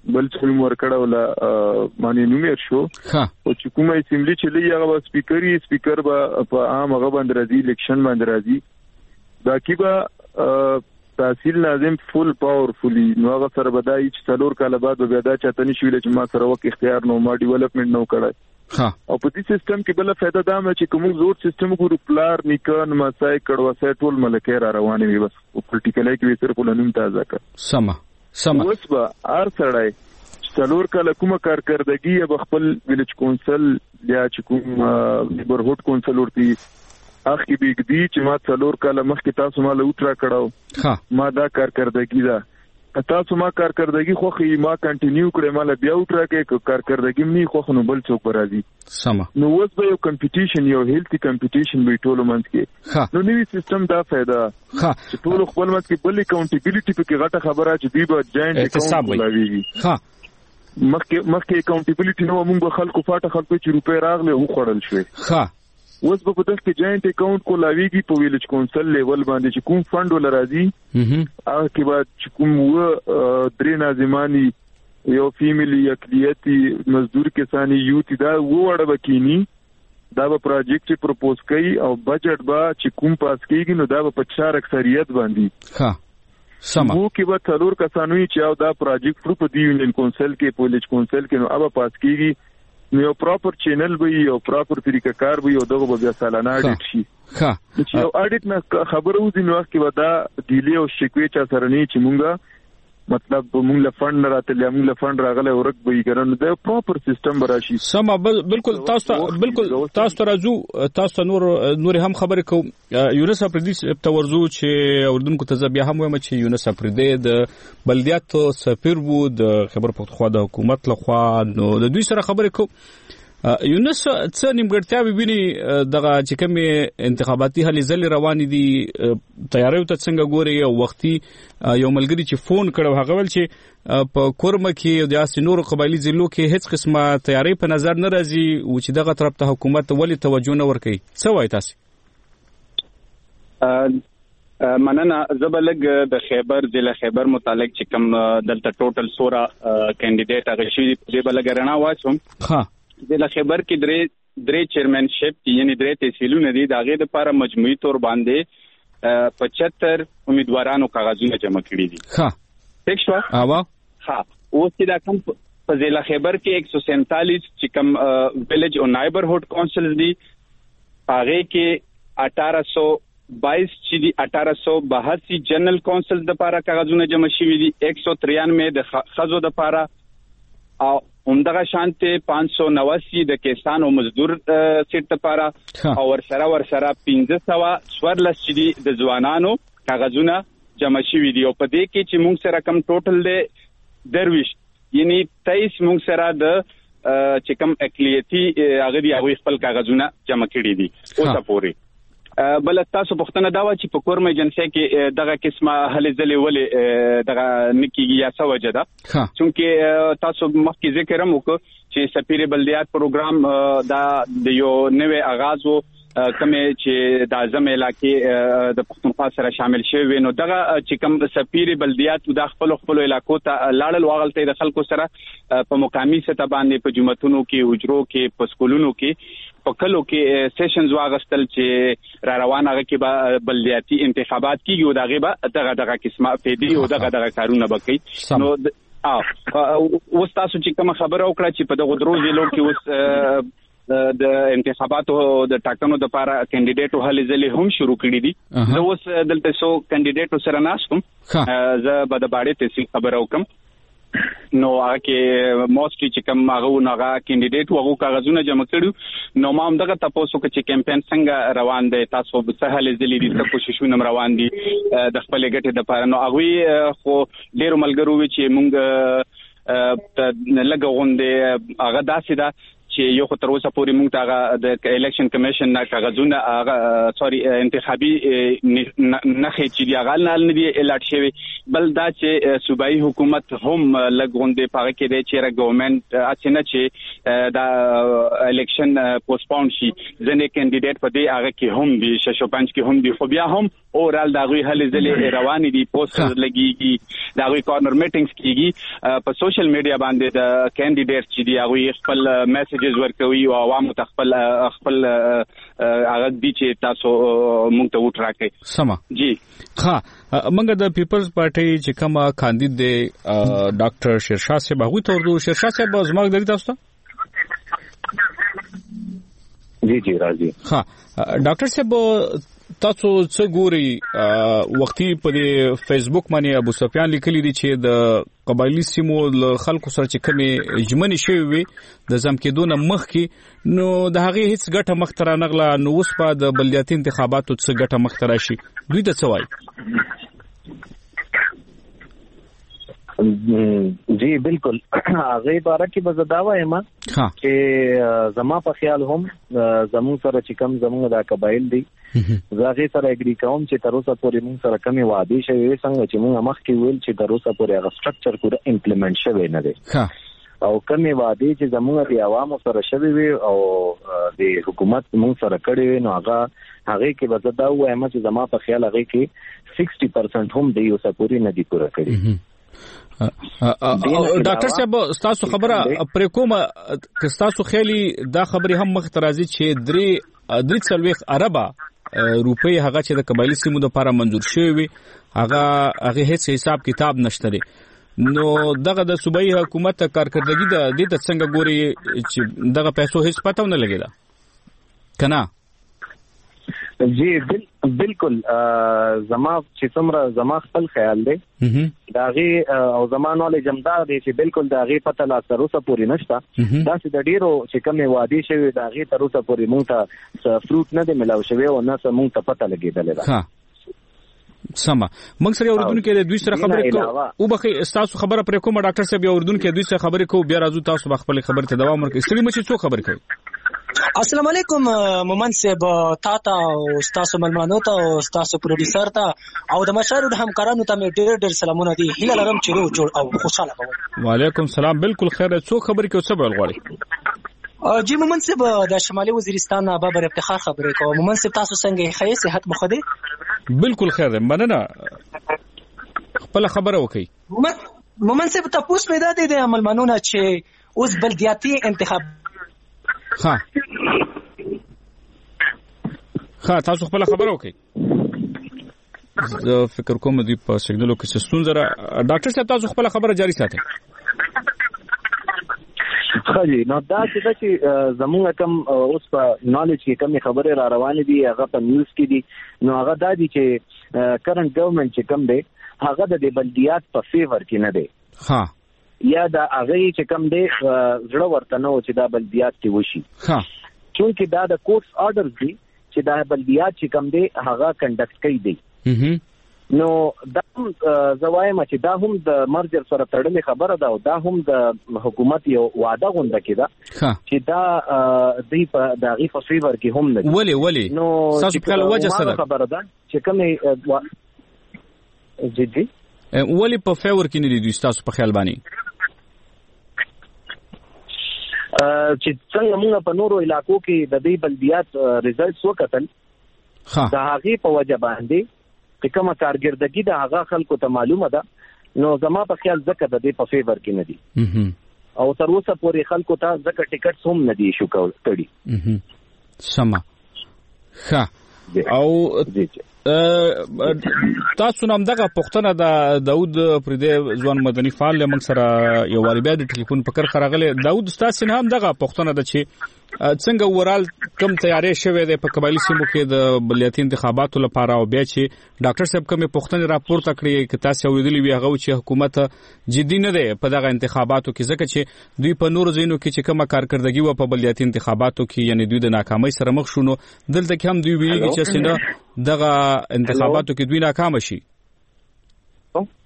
بل څه نوم ورکړه ولا باندې نوم شو او چې کومه اسمبلی چې لې هغه سپیکر به په عام هغه باندې راځي الیکشن باندې راځي دا کیبه تحصیل لازم فول پاورفلی نو هغه سره بدای چې څلور کاله بعد بیا دا چاته نشي ویل چې ما سره وخت اختیار نو ما ډیولپمنٹ نو کړای او په دې سیستم کې بل فائدہ دا مې چې کوم زور سیستم ګورو پلار نیکن مسای کډوا سای ټول ملکه را روانې وي بس پولیټیکل کې صرف ولنوم تازه کړ سما اوس به ار سړای څلور کاله کومه کارکردګي به خپل ویلج کونسل یا چې کوم نیبرهود کونسل ورتي اخی بيګدي چې ما څلور کاله مخکې تاسو مال اوټرا کړو ما دا کارکردګي دا تاسو ما کارکردګي خوخي ما کنټینیو کړم مال بیا اوټرا کې کارکردګي مې خوخ نو بل څوک راځي سما نو اوس به یو کمپټیشن یو هیلتي کمپټیشن به ټول منځ کې نو نوې سیستم دا فائدہ چې ټول خپل منځ کې بل اکاونټیبিলিټي په کې غټه خبره چې دی به جاینټ اکاونټ لاويږي مخکې اکاونټیبিলিټي نو موږ به خلکو فاټه خلکو چې روپې راغله او خړل شوې اوس په دغه کې جاینټ اکاونټ کو لاویږي په ویلج کونسل لیول باندې چې کوم فند ول راځي هغه کې بعد چې کوم درې ناظمانی یو فیملی اقلیتی مزدور کسانی یوت دا وړه بکینی دا به پروجیکټ پروپوز کوي او بجټ با چې کوم پاس کیږي نو دا په 4 اکثریت باندې سم وو کې به څلور کسانوي چې دا پروجیکټ په دی یونین کونسل کې په ویلج کونسل کې نو اوبه پاس کیږي نو پراپر چینل به یو پراپر طریقه کار به یو دغه بیا سالانه اډیټ شي چې یو اډیټ نه خبرو دي نو کې ودا ډیلی او شکوي چا سره نه چې مونږه مطلب مونږ له فند راته مونږ له فند راغله ورک به ګرنه د پراپر سیستم براشي سم بالکل تاسو راځو تاسو نور هم خبرې کوم یونس افریدي تورزو چې اردوونکو ته بیا هم وایم چې یونس افریدي د بلدیات سفیر وو د خبر پختونخوا د حکومت لخوا نو د دوی سره خبرې کوم یونس څه نیمګړتیاوې ویني دغه چې کومې انتخاباتي هلې ځلې روانې دي تیاریو ته څنګه ګوري او وختي یو ملګري چې فون کړو هغه ول چې په کورمه کې د اسې نور قبایلی ضلعو کې هیڅ قسمه تیاری په نظر نه راځي او چې دغه طرف ته حکومت ولې توجه نه ورکوي څه وایي تاسو مننه زبلګ د خیبر ضلع خیبر متعلق چې کوم دلته ټوټل 16 کینډیډیټ هغه شي د بلګرنا واچوم د خیبر کې درې چیرمنشپ یعنی درې تحصیلونه دي دغه لپاره مجموعي تور باندې 75 امیدوارانو کاغذونه جمع کړي دي ٹھیک شو اوس چې دا کوم په ضلع خیبر کې 147 چې کوم ویلیج او نایبرهود کونسلز دي هغه کې 1822 چې دي 1882 جنرال کونسل د لپاره کاغذونه جمع شوي دي 193 د خزو د لپاره او همدغه شانته 589 د کسان او مزدور سیټ لپاره او ورسره 1514 چې دي د ځوانانو کاغذونه جمع شوي دي او په دې کې چې موږ سره کم ټوټل دی درویش یعنی 23 موږ سره د چې کم اقلیتی هغه دی هغه خپل کاغذونه جمع کړي دي اوسه پوري بل تاسو پښتنه دا و چې په کورمه ایجنسی کې دغه قسمه هلې ځلې ولې دغه نکیږي یا څه وجه ده چونکه تاسو مخکې ذکر هم وکړ چې سفیر بلدیات پروګرام دا د یو نوې آغاز وو کومه چې د اعظم علاقې د پښتونخوا سره شامل شوی نو دغه چې کوم سفیر بلدیات د خپل علاقو ته لاړل واغلته د خلکو سره په مقامي سطح باندې په جمعتونو کې اجرو کې په سکولونو کې په کلو کې سیشنز واغستل چې را روان هغه کې به بلدیاتي انتخابات کیږي او دغه دغه قسمه فیدی او دغه کارونه وکړي نو اوس تاسو چې کوم خبره وکړه چې په دغه درو ضلعو کې اوس د انتخاباتو د ټاکنو د لپاره کینډیډیټو هلې ځلې هم شروع کړي دي زه اوس دلته سو کینډیډیټو سره ناستم زه به د باړې تحصیل خبره وکم نو هغه کې موستلی چې کوم هغه کینډیډیټ وغو کاغذونه جمع کړو نو ما هم دغه تاسو کې کمپاین څنګه روان دی تاسو به څه هلې ځلې دي څه کوششونه روان دي د خپل ګټې د لپاره نو هغه خو ډېر ملګرو چې مونږ ته لګ غونډه هغه داسې ده چې یو خو تر اوسه پورې موږ ته د الیکشن کمیشن نه کاغذونه انتخابي نخې چې دی غل نه دی الارټ شوی بل دا چې صوبایي حکومت هم لګوندې پاره کې دی چې ګورنمنت اڅنه چې دا الیکشن پوسټپون شي ځنې کینډیډیټ په دې هغه کې هم دی ششوپنج کې هم دی خو بیا هم اورال دا غوي هلې ځلې روان دي پوسټر لګيږي دا غوي کارنر میټینګز کیږي په سوشل میډیا باندې د کینډیډیټ چې دی هغه خپل میسجز ورکوي او عوامو ته خپل هغه دي چې تاسو مونږ ته وټ راکې سما جی ها منګه د پیپلز پارټي چې کوم کاندید دی ډاکټر شیرشاه صاحب هغه ته ورته شیرشاه صاحب زموږ د تاسو جی جی راځي ها ډاکټر صاحب تاسو څه ګوري وختي په فیسبوک باندې ابو سفیان لیکلی دی چې د قبایلی سیمو خلکو سره چې کومه جمعنی شوی وي د زم کېدون مخ کې نو د هغه هیڅ ګټه مخ تر نغله نو اوس په د بلدیاتي انتخاباتو څه ګټه مخ تر شي دوی د څه وایي جی بالکل هغه باره کې به زداوه یم چې زما په خیال هم زمون سره چې کم زمون د قبایل دي زغه سره اګری کوم چې تر اوسه پورې موږ سره کمی وعده شوی څنګه چې موږ مخ کې ویل چې تر اوسه پورې هغه سټرکچر پورا امپلیمنٹ شوی نه دی او کمی وعده چې زموږ د عوامو سره شوی وي او د حکومت موږ سره کړی وي نو هغه کې به زداوه یم چې زما په خیال هغه کې 60% هم دی اوسه پورې نه دی پوره کړی ډاکټر صاحب تاسو خبره پر کومه که تاسو خیالي دا خبره هم مخ ترازی چې درې څلويخ اربه روپۍ هغه چې د قبایلی سیمو لپاره منظور شوی وي هغه هیڅ حساب کتاب نشته نو دغه د صوبایي حکومت کارکردګي د دې ته څنګه ګوري چې دغه پیسو هیڅ پته نه لګیدا کنه جی بالکل زما چې څومره زما خپل خیال دی داغي او زما نالج همدار دی چې بالکل داغي پته لا تر اوسه پورې نشته دا چې د ډیرو چې کومه وادي شوی داغي تر اوسه پورې مونږ ته فروټ نه دی ملاو شوی او نه مونږ ته پته لګیدل دا سما موږ سره اردن کې د دوی سره خبرې کوو او بخې تاسو خبره پر کومه ډاکټر صاحب اردن کې دوی سره خبرې کوو بیا راځو تاسو خپل خبرې ته دوام ورکړئ سړي مچ څو خبرې کوي السلام علیکم مومن صاحب تا او تاسو ملمنو ته او تاسو پروډوسر ته او د مشارو د همکارانو ته ډېر سلامونه دي هیله لرم چې جوړ او خوشاله کوم وعلیکم السلام بالکل خیر څو خبرې کوي څه بل غواړي جی مومن صاحب د شمالي وزیرستان بابر افتخار خبرې کوم مومن صاحب تاسو څنګه خیر صحت مخ دي بالکل خیر مننه خپل خبره وکي مومن صاحب تاسو پیدا دي د ملمنو چې اوس بلدیاتي انتخاب ها تاسو خپل خبره وکي زه فکر کوم دی په سیګنالو کې ستون زره ډاکټر صاحب تاسو خپل خبره جاری ساتئ خاجي نو دا چې زموږ کم اوس په نالج کې کم خبره را روانې دي هغه په نیوز کې دي نو هغه دا دي چې کرنٹ ګورنمنت چې کم دی هغه د بلدیات په فیور کې نه دی ها یا دا هغه چې کم دی زړه ورته نه و چې دا بلدیات کې وشي ها چونکه دا د کوټس آرډرز دي چې دا بلدیات چې کم دی هغه کنډکټ کوي دي نو دا زوایم چې دا هم د مرجر سره تړلې خبره ده او دا هم د حکومت یو وعده غونډه کړه چې دا دی په دغه فیور کې هم نه ولی نو تاسو په وجه سره خبره ده چې کومه جی ولی په فیور کې نه دي تاسو په خیال باندې چې څنګه موږ په نورو علاقو کې د دې بلدیات ریزلټس وکتل دا هغه په وجه باندې چې کومه کارګردګي د هغه خلکو ته معلومه ده نو زما په خیال ځکه د دې په فیور کې نه دي او تر اوسه پورې خلکو ته ځکه ټیکټس هم نه دي شو کړي سما او تاسو نام دغه پښتنه د داوود پردې ځوان مدني فعال لمن سره یو واری بیا د ټلیفون پکړ خراغله داوود تاسو نه هم دغه پښتنه د چې څنګه ورال کم تیارې شوه د په قبایلی سیمو کې د بلدیاتي انتخاباتو لپاره او بیا چې ډاکټر صاحب کومه پښتنه راپورته کړی چې تاسو اوریدلی وی هغه چې حکومت جدي نه ده په دغه انتخاباتو کې ځکه چې دوی په نورو ځینو کې چې کومه کارکردګي و په بلدیاتي انتخاباتو کې یعنی دوی د ناکامۍ سره مخ شونه دلته کې هم دوی ویلي چې څنګه دغه انتخاباتو کې دوی ناکام شي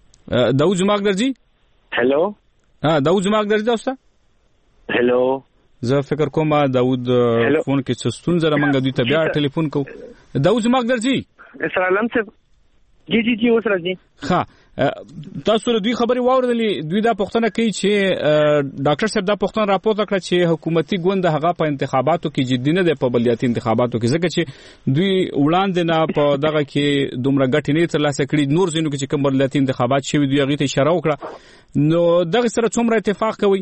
داوود زماګ درځي هلو داوود زماګ درځي تاسو هلو زه فکر کوم داوود فون کې څه ستونزه لرم دوی ته بیا ټلیفون کو. داوود زما درځي سلام صاحب. جی اوس راځي. ها تاسو له دوی خبري واوردلې دوی دا پوښتنه کوي چې ډاکټر صاحب دا پوښتنه راپورته کړه چې حکومتي ګوند هغه په انتخاباتو کې جدي نه دی په بلدیاتي انتخاباتو کې ځکه چې دوی وړاندې نه په دغه کې دومره ګټې نه ترلاسه کړي نور ځینو کې چې کوم بلدیاتي انتخابات شوي دوی هغه ته اشاره وکړه نو دغه سره څومره اتفاق کوي؟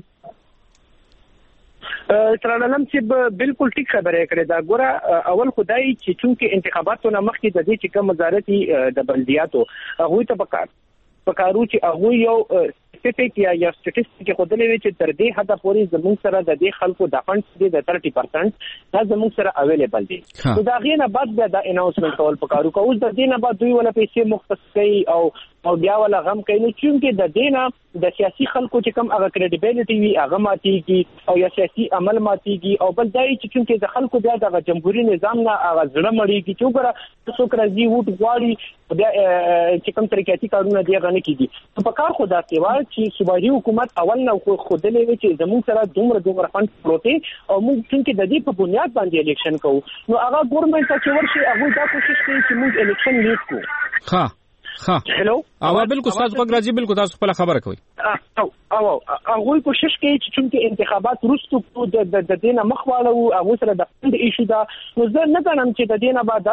ترالم چې بالکل ټیک خبره کړې دا ګوره اول خدای چې چونکه انتخاباتو نه مخکې د دې چې کوم وزارتي د بلدیاتو هغه ته پکارو چې هغه یو سټیټیک یا سټیټیسټیک خودلې وي چې تر دې حد پورې زموږ سره د دې خلکو د فنډز دي د 30% دا زموږ سره اویلیبل دي. نو دا غي نه بعد بیا د اناونسمنت کول پکارو کو اوس د دې نه بعد دوی ولا پیسې مختص کوي او بیا ولا غم کوي نو چې د دې نه د سیاسي خلکو چې کوم هغه کریډیبিলিټي وي هغه ماتيږي او یا سیاسي عمل ماتيږي او بل دای چې د خلکو بیا د جمهوریت نظام نه هغه ځړه مړیږي چې وګوره څوک راځي ووټ غواړي بیا چې کوم طریقې کارونه دی غنه کیږي په کار خدا سیوا چې صوبایي حکومت اول نو خودلې وی چې زموږ سره دومره فند پروتي او موږ چې د دې په بنیاد باندې الیکشن کوو نو هغه ګورنمنت چې ورشي هغه دا کوشش کوي چې موږ الیکشن لیډ کوو. ها هلو او بالکل تاسو په راځي بالکل تاسو خپل خبره کوي او هغه کوشش کوي چې انتخابات وروسته د دینه مخواله او هغه سره د فند ایشو دا نو زه نه غواړم چې د دینه بعد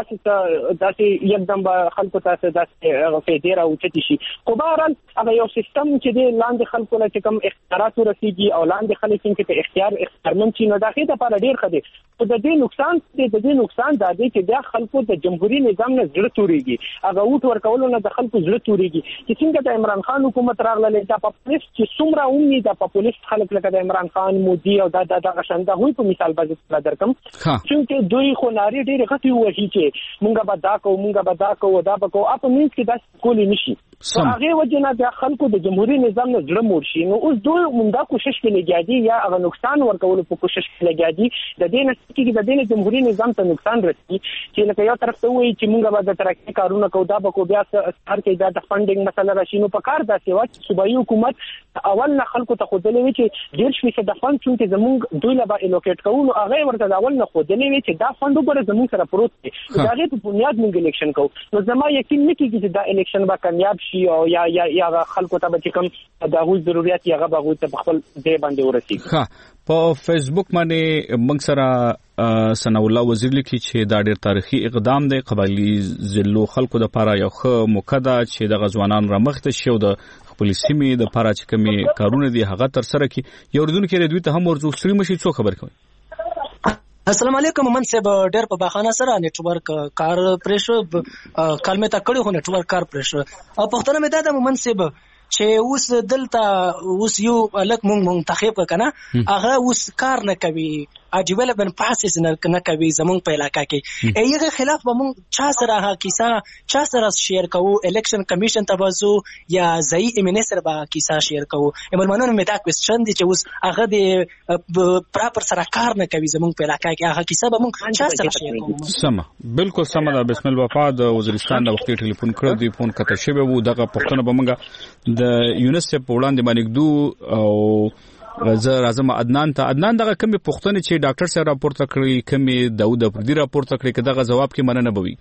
داسې یکدم به خلکو تاسو داسې فیډر او چتی شي خو بهرحال هغه یو سیستم چې د لاندې خلکو له کوم اختیارات ورسیږي او لاندې خلک چې په اختیارمن شي نو دا خې د لپاره ډیر خدي خو د دې نقصان دا دی چې بیا خلکو د جمهوریت نظام نه زړه توريږي هغه ووټ ورکول نه د خلکو زړه توريږي چې څنګه د عمران خان حکومت راغله د پاپولیست چې څومره عمومي د پاپولیست خلک لکه د عمران خان مودي او د غشنده هوی په مثال باندې درکم چې دوی خو ناری ډېر غټي وږي چې مونږه به دا کوو دا به کوو اپ مینس کې دا کولی نشي هغه وجنه د خلکو د جمهوریت نظام نه زړه مور شي نو اوس دوی مونږه کوشش کوي لګیادي یا هغه نقصان ورکول په کوشش کې لګیادي د دې نه چې د دې جمهوریت نظام ته نقصان رسي چې لکه یو طرف ته وایي چې مونږه به د ترقی کارونه کوو دا به کو بیا هر کې د فندینګ مسله راشي نو په کار دا سیوا چې صوبایي حکومت اول نه خلکو ته خودلې وي چې ډیر شوي د فند چې زمونږ دوی لا به الوکیټ کوو نو هغه ورته اول نه خودلې وي چې دا فند وګړي زمونږ سره پروت دي دا غي په بنیاد مونږ الیکشن کوو نو زما یقین نه کیږي چې دا الیکشن به کامیاب شي او یا خلکو ته به کوم د هغوی ضرورت یا هغه ته خپل ځای باندې ورسیږي. ها په فیسبوک باندې موږ سره ثناء الله وزیر لیکي چې دا ډېر تاریخي اقدام دی قبایلی ضلعو خلکو د لپاره یو ښه موقع ده چې د غزوانان رامخته شي او د خپل سیمې د لپاره چې کومې کارونه دي هغه تر سره کړي. یو ردونکو دوی ته هم ورزو سری مشي څو خبر کوي. السلام علیکم من صاحب ډېر په باخانه سره نیټورک کار پرېشو کلمه تا کړی خو نیټورک کار پرېشو او پښتنه مې دا من صاحب چې اوس دلته اوس یو الک مونږ منتخب کنه هغه اوس کار نه کوي ډیولپمنٹ پروسس نه کوي زمونږ په علاقہ کې ایغه خلاف به مونږ چا سره ها کیسه چا سره شیر کوو الیکشن کمیشن ته وځو یا ځای منسټر به کیسه شیر کوو ملمنونو مې دا کوېسچن دي چې اوس هغه د پراپر سره کار نه کوي زمونږ په علاقہ کې هغه کیسه به مونږ چا سره شیر کوو. سم بالکل سم ده. بسم الله وفا د وزیرستان د وختي ټلیفون کړو دی فون کته شوی وو دغه پښتنه به مونږ د یونیسف په وړاندې باندې دو او زه راځم عدنان دغه کمی پښتنه چې ډاکټر صاحب راپورته کړی کمی داوود افریدی راپورته کړی که دغه جواب کې مننه بوي.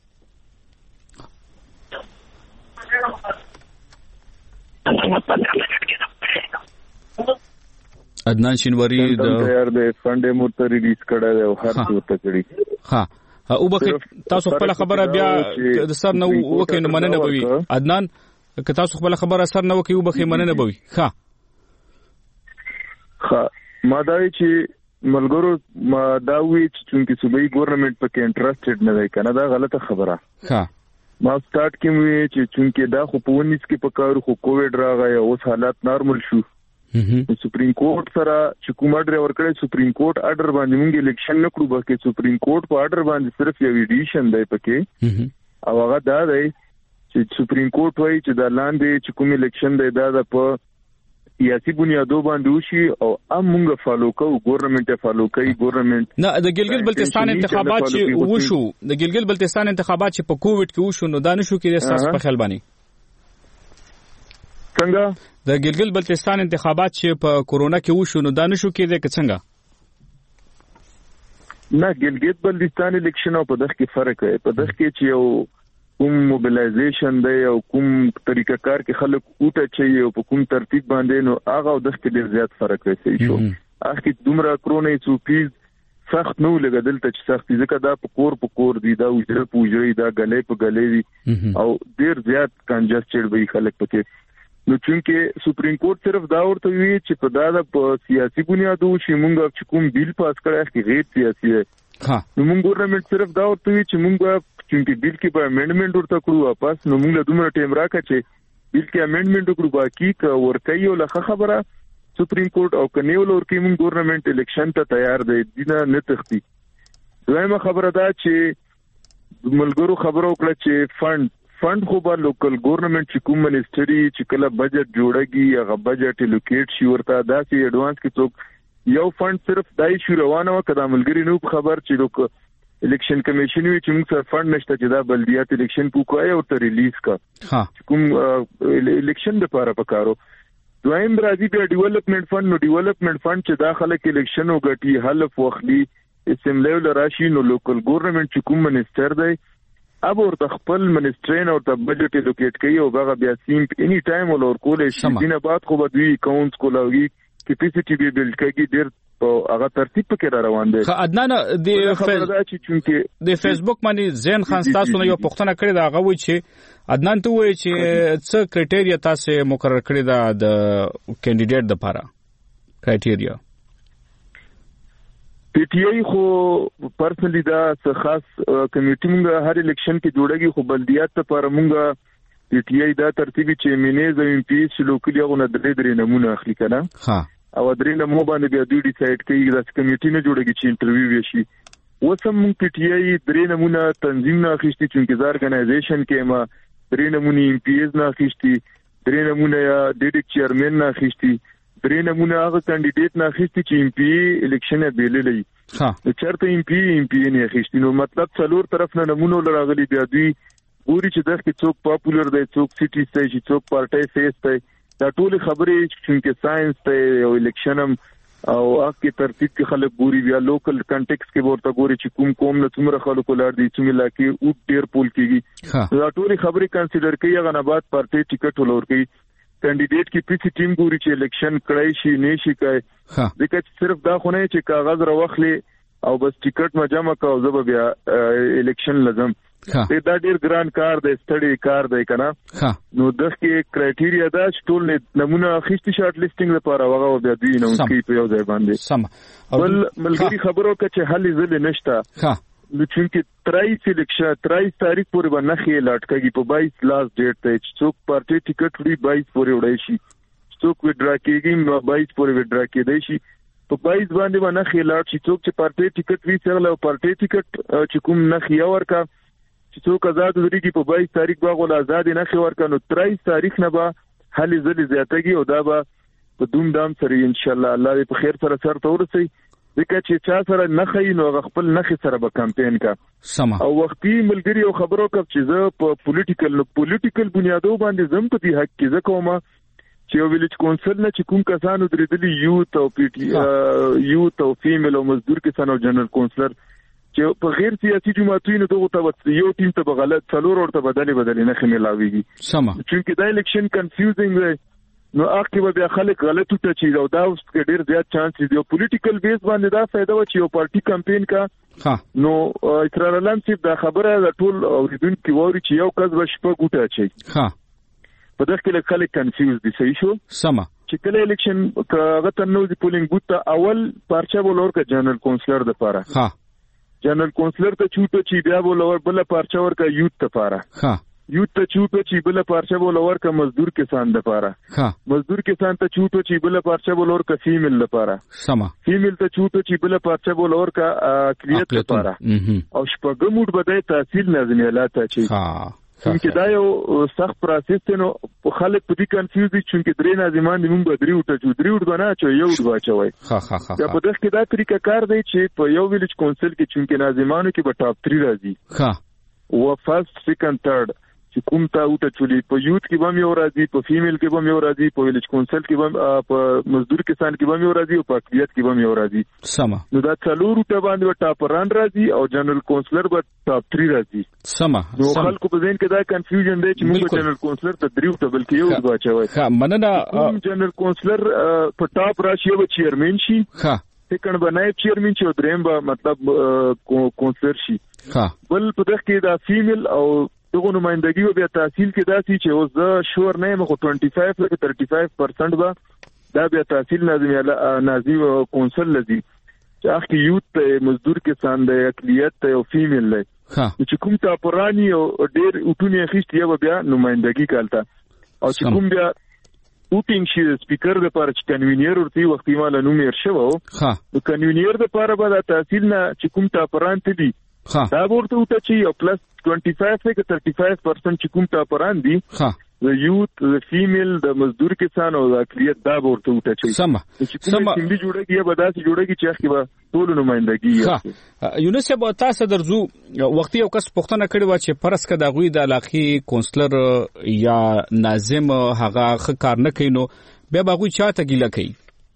عدنان شینواری د یار د فند مرته ریلیز کړه او هر څه ته کړی. ها او بخې تاسو خپل خبره بیا د سر نو وکړئ نو مننه بوي. عدنان که تاسو خپل خبره سر نه وکړي وبخې مننه بوي. ها ما دا چې ملګرو ما دا وی چې صوبایي ګورنمنت پکې انټرستډ نه دی کنه دا غلطه خبره. ها ما سٹارټ کې وی چې دا خو په 19 کې په کارو خو کووډ راغی او حالات نارمل شو. سپریم کورټ سره چې کوم اډر ورکړی سپریم کورټ اډر باندې موږ الیکشن نکړو بلکې سپریم کورټ په اډر باندې صرف یو ایډیشن دی پکې او هغه دا دی چې سپریم کورټ وایي چې دا لاندې چې کوم الیکشن دی دا په سیاسي بنیادو باندې وشي او موږ فالو کوو ګورنمنت فالو کوي ګورنمنت نه د ګلګل بلتستان انتخابات چې وشو د ګلګل بلتستان انتخابات چې په کووډ کې وشو نو دا نشو کې د اساس په خیال باندې څنګه د ګلګل بلتستان انتخابات چې په کورونا کې وشو نو دا نشو کې د څنګه نه ګلګت بلتستان الیکشن او په دغه کې فرق دی. په دغه کې چې یو کوم موبلایزیشن دی او کوم طریقه کار کې خلک اوټه چي او په کوم ترتیب باندې نو هغه او دغه کې ډیر زیات فرق دی شو. اخی دومره کرونه سوپیز سخت نو لګدل ته چې سخت ځکه دا په کور دی دا وجره پوجري دا غلې په غلې دي او ډیر زیات کنجسټډ وي خلک پکې. نو چې سپریم کورټ صرف دا ورته وی چې په دا د سیاسي بنیادو چې مونږ چې کوم بیل پاس کړی چې غیر سیاسي دی نو مونږ ګورنمنت صرف دا ورته وی چې مونږ چې بیل کې به امندمنت ورته کړو واپس نو مونږ له دومره ټیم راکړه چې بیل کې امندمنت وکړو باقي کا ورکې او لخه خبره سپریم کورټ او کنيول ورکې مونږ ګورنمنت الیکشن ته تیار دی دینه نه تختی. دویمه خبره دا چې ملګرو خبرو کړه چې فند خو به لوکل ګورنمنت چې کوم منیسټری چې کله بجټ جوړیږي هغه بجټ الوکیټ شي ورته داسې ایڈوانس کې څوک یو فند صرف دای شو روانه وکړه ملګری نو خبر چې لوک الیکشن کمیشن وی چې موږ سره فند نشته چې دا بلدیات الیکشن پوکای او ته ریلیز کا کوم الیکشن د لپاره پکارو. دویم راځي د ډیولپمنٹ فند نو ډیولپمنٹ فند چې داخله کې الیکشن وګټي حلف وخلی اسمبلی لراشي نو لوکل ګورنمنت چې کوم منیسټر دی اب ورته خپل منیسټرین او ته بجټ الوکیټ کوي او هغه بیا سیم اني ټایم ولور کولې شي دینه بعد خو به دوی اکاونټس کولاوي کیپاسټي به بلډ کوي ډیر هغه ترتیب پکې روان دي. عدنان د فیسبوک باندې زین خان تاسو نه یو پوښتنه کړې دا هغه وایي چې عدنان ته وایي چې څه کرایټیریا تاسو مقرر کړی دا د کینډیډیټ لپاره کرایټیریا پی ټی آی خو پرسنلی دا څه خاص کمیټي مونږ هر الیکشن کې جوړیږي خو بلدیات ته پر مونږ پی ټی آی دا ترتیبي چې مینیز او ام پی ایس لوکلي غو نه درې نمونه اخلي کنه او درې نمونه باندې بیا دوی ډیسایډ کوي دا کمیټي نه جوړیږي چې انټرویو وشي. وسم مونږ پی ټی آی درې نمونه تنظیم نه اخیستي چې انتظار ارګنایزیشن کې ما درې نمونه ام پی ایس نه اخیستي درې نمونه یا ډیډیک چیرمن نه اخیستي درې نمونه هغه کاندیډیټ نه اخیستي چې ام پی الیکشن بیللې چرته ام پی نه اخیستي نو مطلب څلور طرف نه نمونه لراغلي بیا دوی ګوري چې دغه څوک پاپولر دی څوک سټي سي چې څوک پارټي فیس دی دا ټول خبرې چې ساينس ته او الیکشن او هغه ترتیب کې خلک ګوري بیا لوکل کنټیکس کې ورته ګوري چې کوم نه څومره خلکو لار دي چې ملاکي او ډیر پول کیږي دا ټول خبرې کنسیډر کوي هغه نه بعد پارټي ټیکټ ولور کوي کینډیډیټ کی پیسي ټیم ګوري چې الیکشن کړای شي نه شي کوي ځکه صرف دا خو نه چې کاغذ راوخلي او بس ټیکټ ما جمع کاو زب بیا الیکشن لازم دا ډیر ګران کار دی ستړي کار دی کنه نو دغه کې کرایټیریا دا ټول نمونه اخیستي شارټ لیسټینګ لپاره هغه بیا دوی نو کې په یو ځای باندې بل ملګری خبرو کې چې حل زل نشته نو چې 23 تاریخ پورې باندې لاټکږي په 22 لاست ډیټ ته چې څوک پارټي ټیکټ وړي 22 پورې وړي شي څوک وډرا کېږي نو 22 پورې وډرا کېدای شي په 22 باندې باندې لاټ شي څوک چې پارټي ټیکټ وی سره او پارټي ټیکټ چې کوم نه خیا ورکا چې څوک آزاد وريږي په 22 تاریخ باغ ول آزاد نه خیا ورکا نو 23 تاریخ نه به حل زل زیاتګي او دا به په دوم دام سره ان شاء الله الله دې په خیر سره سره ورسي ځکه چې چا سره نه خي نو خپل نخي سره به کمپاین کا او وختي ملګری او خبرو کب چې زه په پولیټیکل بنیادو باندې زم په دې حق کې زکوما چې ویلیج کونسل نه چې کوم کسانو درېدلي یوت او پی ټی یوت او فیمیل او مزدور کسانو جنرال کونسلر چې په غیر سیاسي جماعتونو دغه ته یو ټیم ته غلط څلور ورته بدلې نه خملاويږي چې دا الیکشن کنفیوزینګ دی نو اخیبه بیا خلک غلط ته چي دا اوس ډیر زیات چانس دی پولیټیکل بیس باندې دا فائدہ و چې یو پارټي کمپاین کا نو اسرائیل لمسیب دا خبره د ټول اوریدونکو ووري چې یو کس بشپه ګوټه چي په دغه کې خلک کنفیوز دي صحیح شو سما چې کله الیکشن کاغه تنو دی پولینګ بوت اول پارچا بولور کا جنرال کونسلر د پاره جنرال کونسلر ته چوټو چې بیا بولور بل پارچا ور کا یوت ته پاره یوت ته چوټو چې بل پارچا بولور کا مزدور کسان د پاره مزدور کسان ته چوټو چې بل پارچا بولور کا فیمیل د پاره سما فیمیل ته چوټو چې بل پارچا بولور کا کلیت د پاره او شپږم موډ بده تحصیل نازمیالات چي چې دا یو سخت پروسس دی نو خلک په دې کنفیوز دي چې درې ناظمان دي مونږ درې وټ بنا چو یو وټ واچوي یا په دغه کې دا طریقه کار دی چې په یو ویلیج کونسل کې چې ناظمانو کې به ټاپ 3 راځي و فرست سیکنډ تھرد چې کوم ته وټه چولي په یوت کې به یو راځي په فیمیل کې به یو راځي په ویلج کونسل کې به په مزدور کسان کې به یو راځي او په اقلیت کې به یو راځي سما نو دا څلور ته باندې ټاپران راځي او جنرال کونسلر به ټاپ 3 راځي سما نو خلکو په ذهن کې دا کنفیوژن دی چې موږ جنرال کونسلر ته دریو ته بلکې یو بچوي ها مننه جنرال کونسلر په ټاپ راشي او چیرمن شي ها سیکنډ به نائب چیرمن شي او دریم به مطلب کونسلر شي ها بل په دغه کې دا فیمیل او دغه نمائندګي او بیا تحصیل کې داسي چې اوس زه شور نه یم خو 25 لکه 35% به دا بیا تحصیل ناظم کونسل لذي چې اخی یوت مزدور کسان د اقلیت او فیمیل لای چې کوم ته پرانی او ډیر اوټونی اخیستی یا بیا نمائندګي کالتا او چې کوم بیا اوټینګ شي سپیکر د پاره چې کنوینیر ورته وختي مال نوم یې شوو نو کنوینیر د پاره به د تحصیل نه چې کوم ته پران ته دي دا ورته وته چې او پلس 25 څخه 35% چې کوم ته پران دي د یوت د فیمیل د مزدور کسان او د اقلیت دا ورته وته چې سم چې جوړیږي یا به داسې جوړیږي چې اخی به ټول نمائندګي یونس به تاسو درځو وختي یو کس پوښتنه کړې و چې پرس کده غوي د علاقي کونسلر یا ناظم هغه کار نه کینو به باغوي چاته ګیله کوي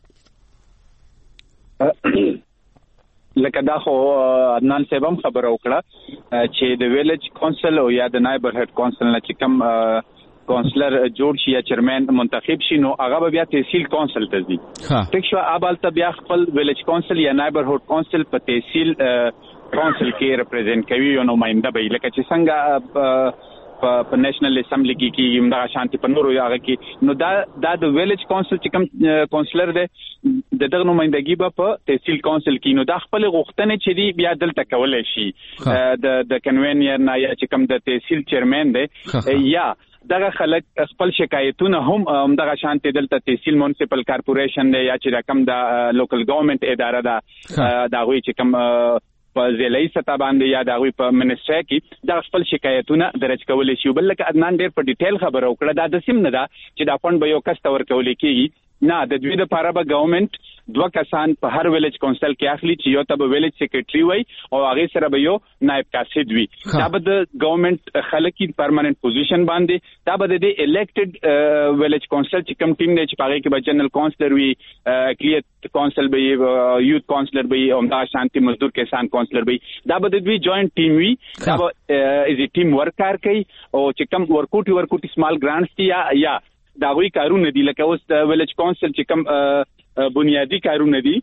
لکه دا خو عدنان صاحب هم خبر وکړه چې د ویلج کونسل او یا د نایبرهډ کونسل نه چې کوم کونسلر جوړ شي یا چیرمن منتخب شي نو هغه بیا تحصیل کونسل ته ځي ټیک شو ابال ته بیا خپل ویلج کونسل یا نایبرهډ کونسل په تحصیل کونسل کې ریپرزینټ کوي او نمائنده به لکه چې څنګه په نېشنل اسمبلی کې موږ شانتي په نورو هغه کې نو دا د ویلج کونسل چې کوم کونسلر دی دغه نمائندګي به په تحصیل کونسل کې نو دا خپل غوښتنې چې دی بیا دلته کولای شي د کنوینیر نه یا چې کوم د تحصیل چیرمن دی یا دغه خلک خپل شکایتونه هم دغه شانتي دلته تحصیل میونسپل کارپوریشن دی یا چې کوم د لوکل ګورنمنت اداره ده دا غوي چې کوم په ځلې ستا باندې یا دا غوي په منسټری کې دا خپل شکایتونه درج کولای شي بل لکه عدنان ډیر په ډیټیل خبر او کړه دا د سیم نه دا چې دا فند به یو کس تور کولای کیږي نه د دوی د لپاره به ګورنمنت دوه کسان په هر ویلج کونسل کې اخلي چې یو ته ویلج سیکریټری وي او هغه سره به یو نائب کاسد وي دا به د ګورنمنت خلک کی پرمننت پوزیشن باندې دا به د الیکټډ ویلج کونسل چې کوم ټیم دی چې هغه کې به جنرال کونسلر وي اقلیت کونسل به یوت کونسلر به او دا شانتي مزدور کسان کونسلر به دا به د دوی جوائنٹ ټیم وي دا به از ټیم ورک کار کوي او چې کوم ورکوټي سمال ګرانټس دي یا دا غوي کارونه دي لکه اوس د ویلج کونسل چې کوم بنیادی کارونه دي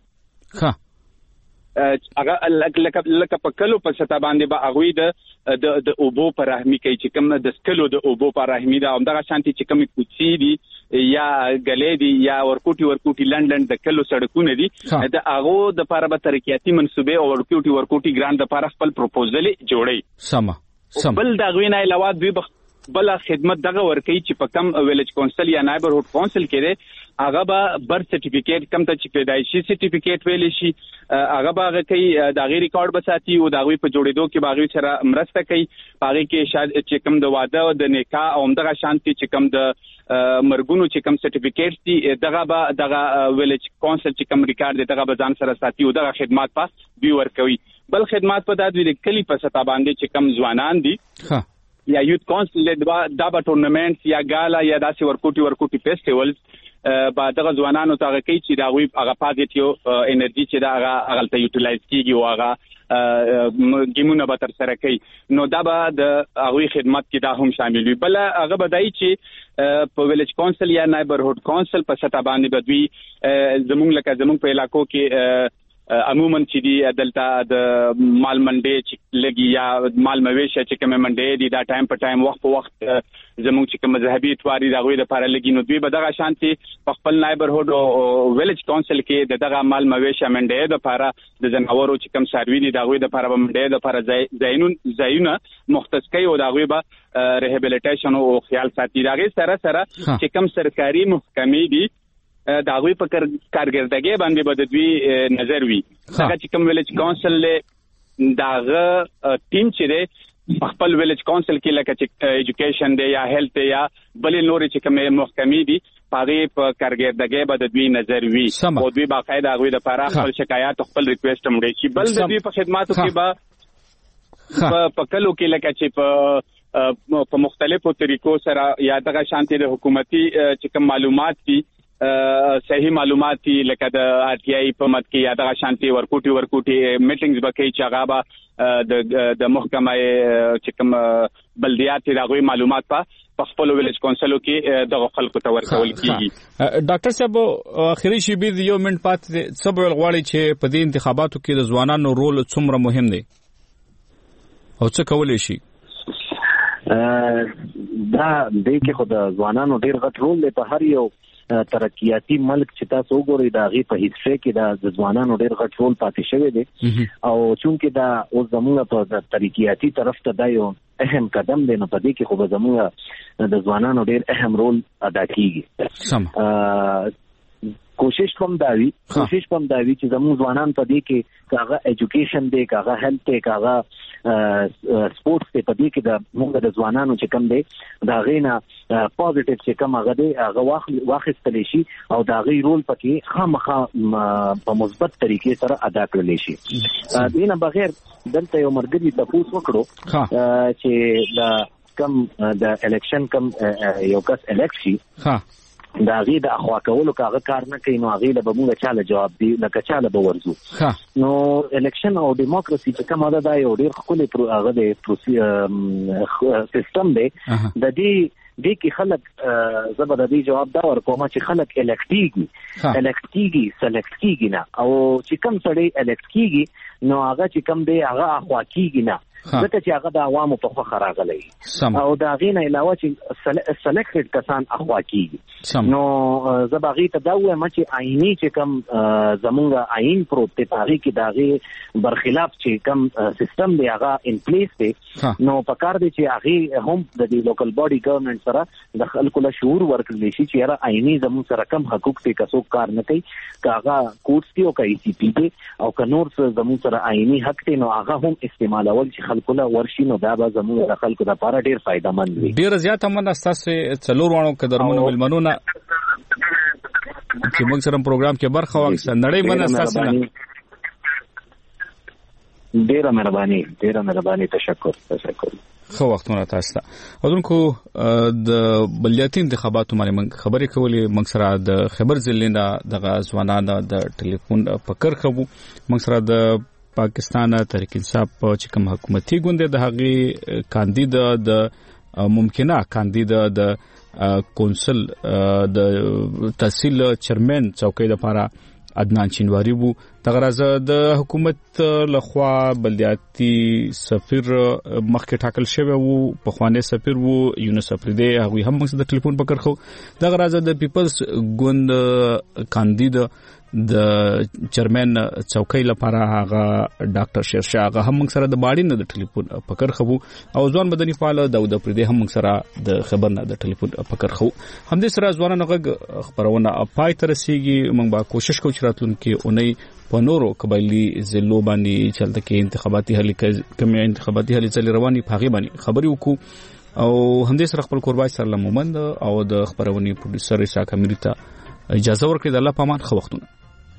هغه لکه په کلو په ستا باندې به هغه د اوبو پر رحمی کوي چې کوم د سکلو د اوبو پر رحمی دا همدغه شانتي چې کوم کوڅې دي یا غلې دي یا ورکوټي لندن د کلو سړکونه دي د هغه د لپاره به ترقیاتی منصوبه او ورکوټي ګرانټ د لپاره خپل پروپوزل جوړي سم بل دا غوینه علاوه دوی بل خدمت دغه ورکي چې په کم ویلج کونسل یا نایبرهډ کونسل کې هغه به برث سرټیفیکیټ کم ته چې پیدایشي سرټیفیکیټ ویل شي هغه به هغه کوي د غیر ریکارډ بساتي او د غوي په جوړېدو کې باغوي سره مرسته کوي هغه کې شاید چې کم د واده او د نکاح او دغه شانتي چې کم د مرګونو چې کم سرټیفیکیټ دي دغه ویلج کونسل چې کم ریکارډ دی دغه به ځان سره ساتي او دغه خدمات په دوی ورکوي بل خدمات په د کلی په ستا باندې چې کم ځوانان دي یا یوت کونسل دا به ټورنمنټس یا ګالا یا داسې ورکوټي فیسټیوالز با دغه ځوانانو ته کوي چې دا غوي هغه پازیټیو انرژي چې دا هغه ته یوټیلایز کیږي او هغه ګیمونه به تر سره کوي نو دا به د هغه خدمات کې دا هم شامل وي بل هغه بدای چې په ویلج کونسل یا نایبرهډ کونسل په ستا باندې بدوي زمونږ په علاقو کې عموما چې دی دلته د مال منډي چې لګي یا مال مویشه چې کوم منډي دی دا ټایم په ټایم وخت په وخت زموږ چې کوم مذهبي اتواري دا غوي د لپاره لګي نو دوی به دغه شانتي په خپل نایبرهډ او ویلج کونسل کې دغه مال مویشه منډي د لپاره د جناورو چې کوم سروي دی دا غوي د لپاره منډي د لپاره زاینونه مختص کوي او دا غوي به ریهابیلیټیشن او خیال ساتي دا غي سره چې کوم سرکاري محکمې دي دا غوي په کارګردګي باندې به د دوی نظر وي هغه چې کوم ویلج کونسل له داغه ټیم چې دی خپل ویلج کونسل کې لکه چې ایجوکیشن دی یا هیلث یا بلې نورې چې کوم محکمې دي هغه په کارګردګي به د دوی نظر وي او دوی باقاعده غوي د لپاره خپل شکایت خپل ریکوست هم لري چې بل د دوی په خدماتو کې به په کلو کې لکه چې په په مختلفو طریقو سره یا دغه شانتي د حکومتي چې کوم معلومات دي صحیح معلومات دي لکه د RTI په مت کې یا دغه شانتي ورکوټي میټینګز بکې چې هغه به د محکمه چې کوم بلدیات دغه معلومات په خپل ویلج کونسلو کې د خلکو ته ورکول کیږي. ډاکټر صاحب اخیری شی به یو منټ پات سبب غواړي چې په دې انتخاباتو کې د ځوانانو رول څومره مهم دی او څه کولای شي؟ دا د کې خو د ځوانانو ډیر غټ رول دی په هر یو ترقیاتی ملک چې تاسو وګورئ دا غي په هیڅ کې د ځوانانو ډیر غټ رول پاتې شوی دی او چونکې دا اوس زموږ په ترقیاتی طرف ته دا یو اهم قدم دی نو په دې کې خو زموږ د ځوانانو ډیر اهم رول ادا کیږي. کوشش کوم داوی چې زموږ ځوانان په دې کې کاغه ایجوکیشن دی کاغه هیلث دی کاغه سپورتس دی په دې کې د موږ د ځوانانو چې کوم دی دا غینا پوزټیو چې کوم هغه دی هغه واخیستل شي او دا غي رول پکې خامخا په مثبت طریقې سره ادا کړل شي. دینه بغیر دلته یو مرګري تاسو وکړو چې دا کم د الیکشن کم یو کس الیکشن دا غي د اخوا کولو کاغه کار نه کوي نو غي له بموږ چاله جواب دی لکه چاله به ورزو نو الیکشن او دیموکراسي چې کومه ده دا یو ډیر خپل هغه د سیستم دی د دې کې خلک زبر د جواب دا ورکوم چې خلک الکټ کیږي نه او چې کوم سړی الکټ کیږي نو هغه چې کوم دی هغه اخوا کیږي نه ځکه چې هغه د عوامو په خوخه راغلی او دا غینه علاوه چې سلیکټډ کسان اخوا کیږي نو زباغي ته دا وایم چې آئینی چې کم زمونږ آئین پروت دی هغه کې داغه برخلاف چې کم سیستم دی هغه ان پلیس دی نو پکار دی چې هغه هم د لوکل باډي ګورنمنت سره د خلکو له شعور ورکړل شي چې هغه آئینی زموږ سره کم حقوق ته کسو کار نه کوي کاغه کوټس دی او کای سی پی دی او کنور زموږ سره آئینی حق دی نو هغه هم استعمالول چې خلکو له ورشي نو دا به زموږ د خلکو لپاره ډیر فائدہ مند وي. ډیر زیات من اساسه څلور وانو قدرمنو ملمنونه چې موږ سره پروګرام کې برخه واخیسته نړۍ من اساسه نه ډیره مهرباني تشکر خو وختونه تاسو ته اذنکو د بلدیاتي انتخاباتو باندې موږ خبرې کولې موږ سره د خبر ضلع د ځوانانو د ټلیفون پکر خو موږ سره د پاکستان تحریک انصاف چې کوم حکومتي ګوند د هغه کاندید د ممکنه کاندید د کونسل د تحصیل چیرمن چوکۍ لپاره عدنان چینواری وو تغرازه د حکومت لخوا بلدیاتي سفیر مخکې ټاکل شوی وو په خوانې سفیر وو یونس افریدی هغه هم موږ د ټلیفون پکړ خو دغرازه د پیپلز ګوند کاندید د چیرمن چوکۍ لپاره هغه ډاکټر شیرشاه هغه هم موږ سره د باډي نه د ټلیفون پکړ خو او ځوان مدني فعال داود افریدی هم موږ سره د خبر نه د ټلیفون پکړ خو هم دې سره ځوانانو غږ خبرونه پای تر رسیدي موږ به کوشش کوو چې راتلونکي اونۍ په نورو قبایلی ضلعو باندې چلته کې انتخاباتي هلې رواني پاغي باندې خبري وکړو او هم دې سره خپل قربای سره لمومند او د خبرونې پروډوسر اسحاق امیر ته اجازه ورکړي د الله پامان خو وختونه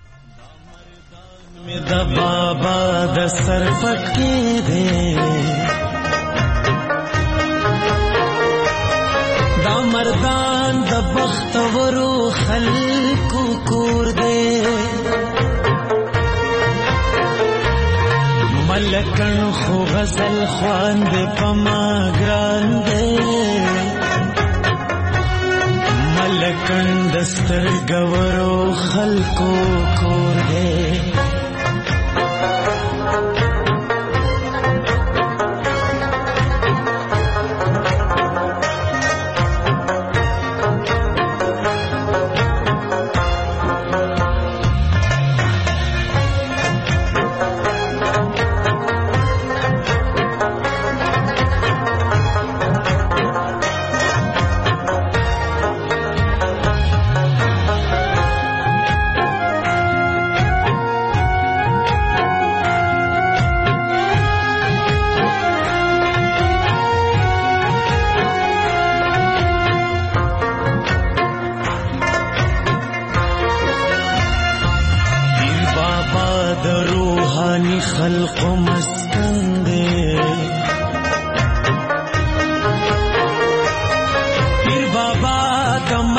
د بابا د سر پټکې دې دا مردان د بختورو خلکو کور دې ملکن خو غزل خواند پما ګران دې ملکن دستر گورو خلکو کور دې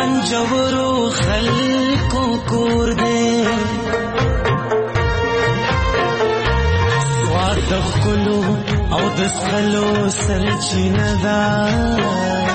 منجورو خلقو کور دے سواد د خلو او د سخلو سرچینه ده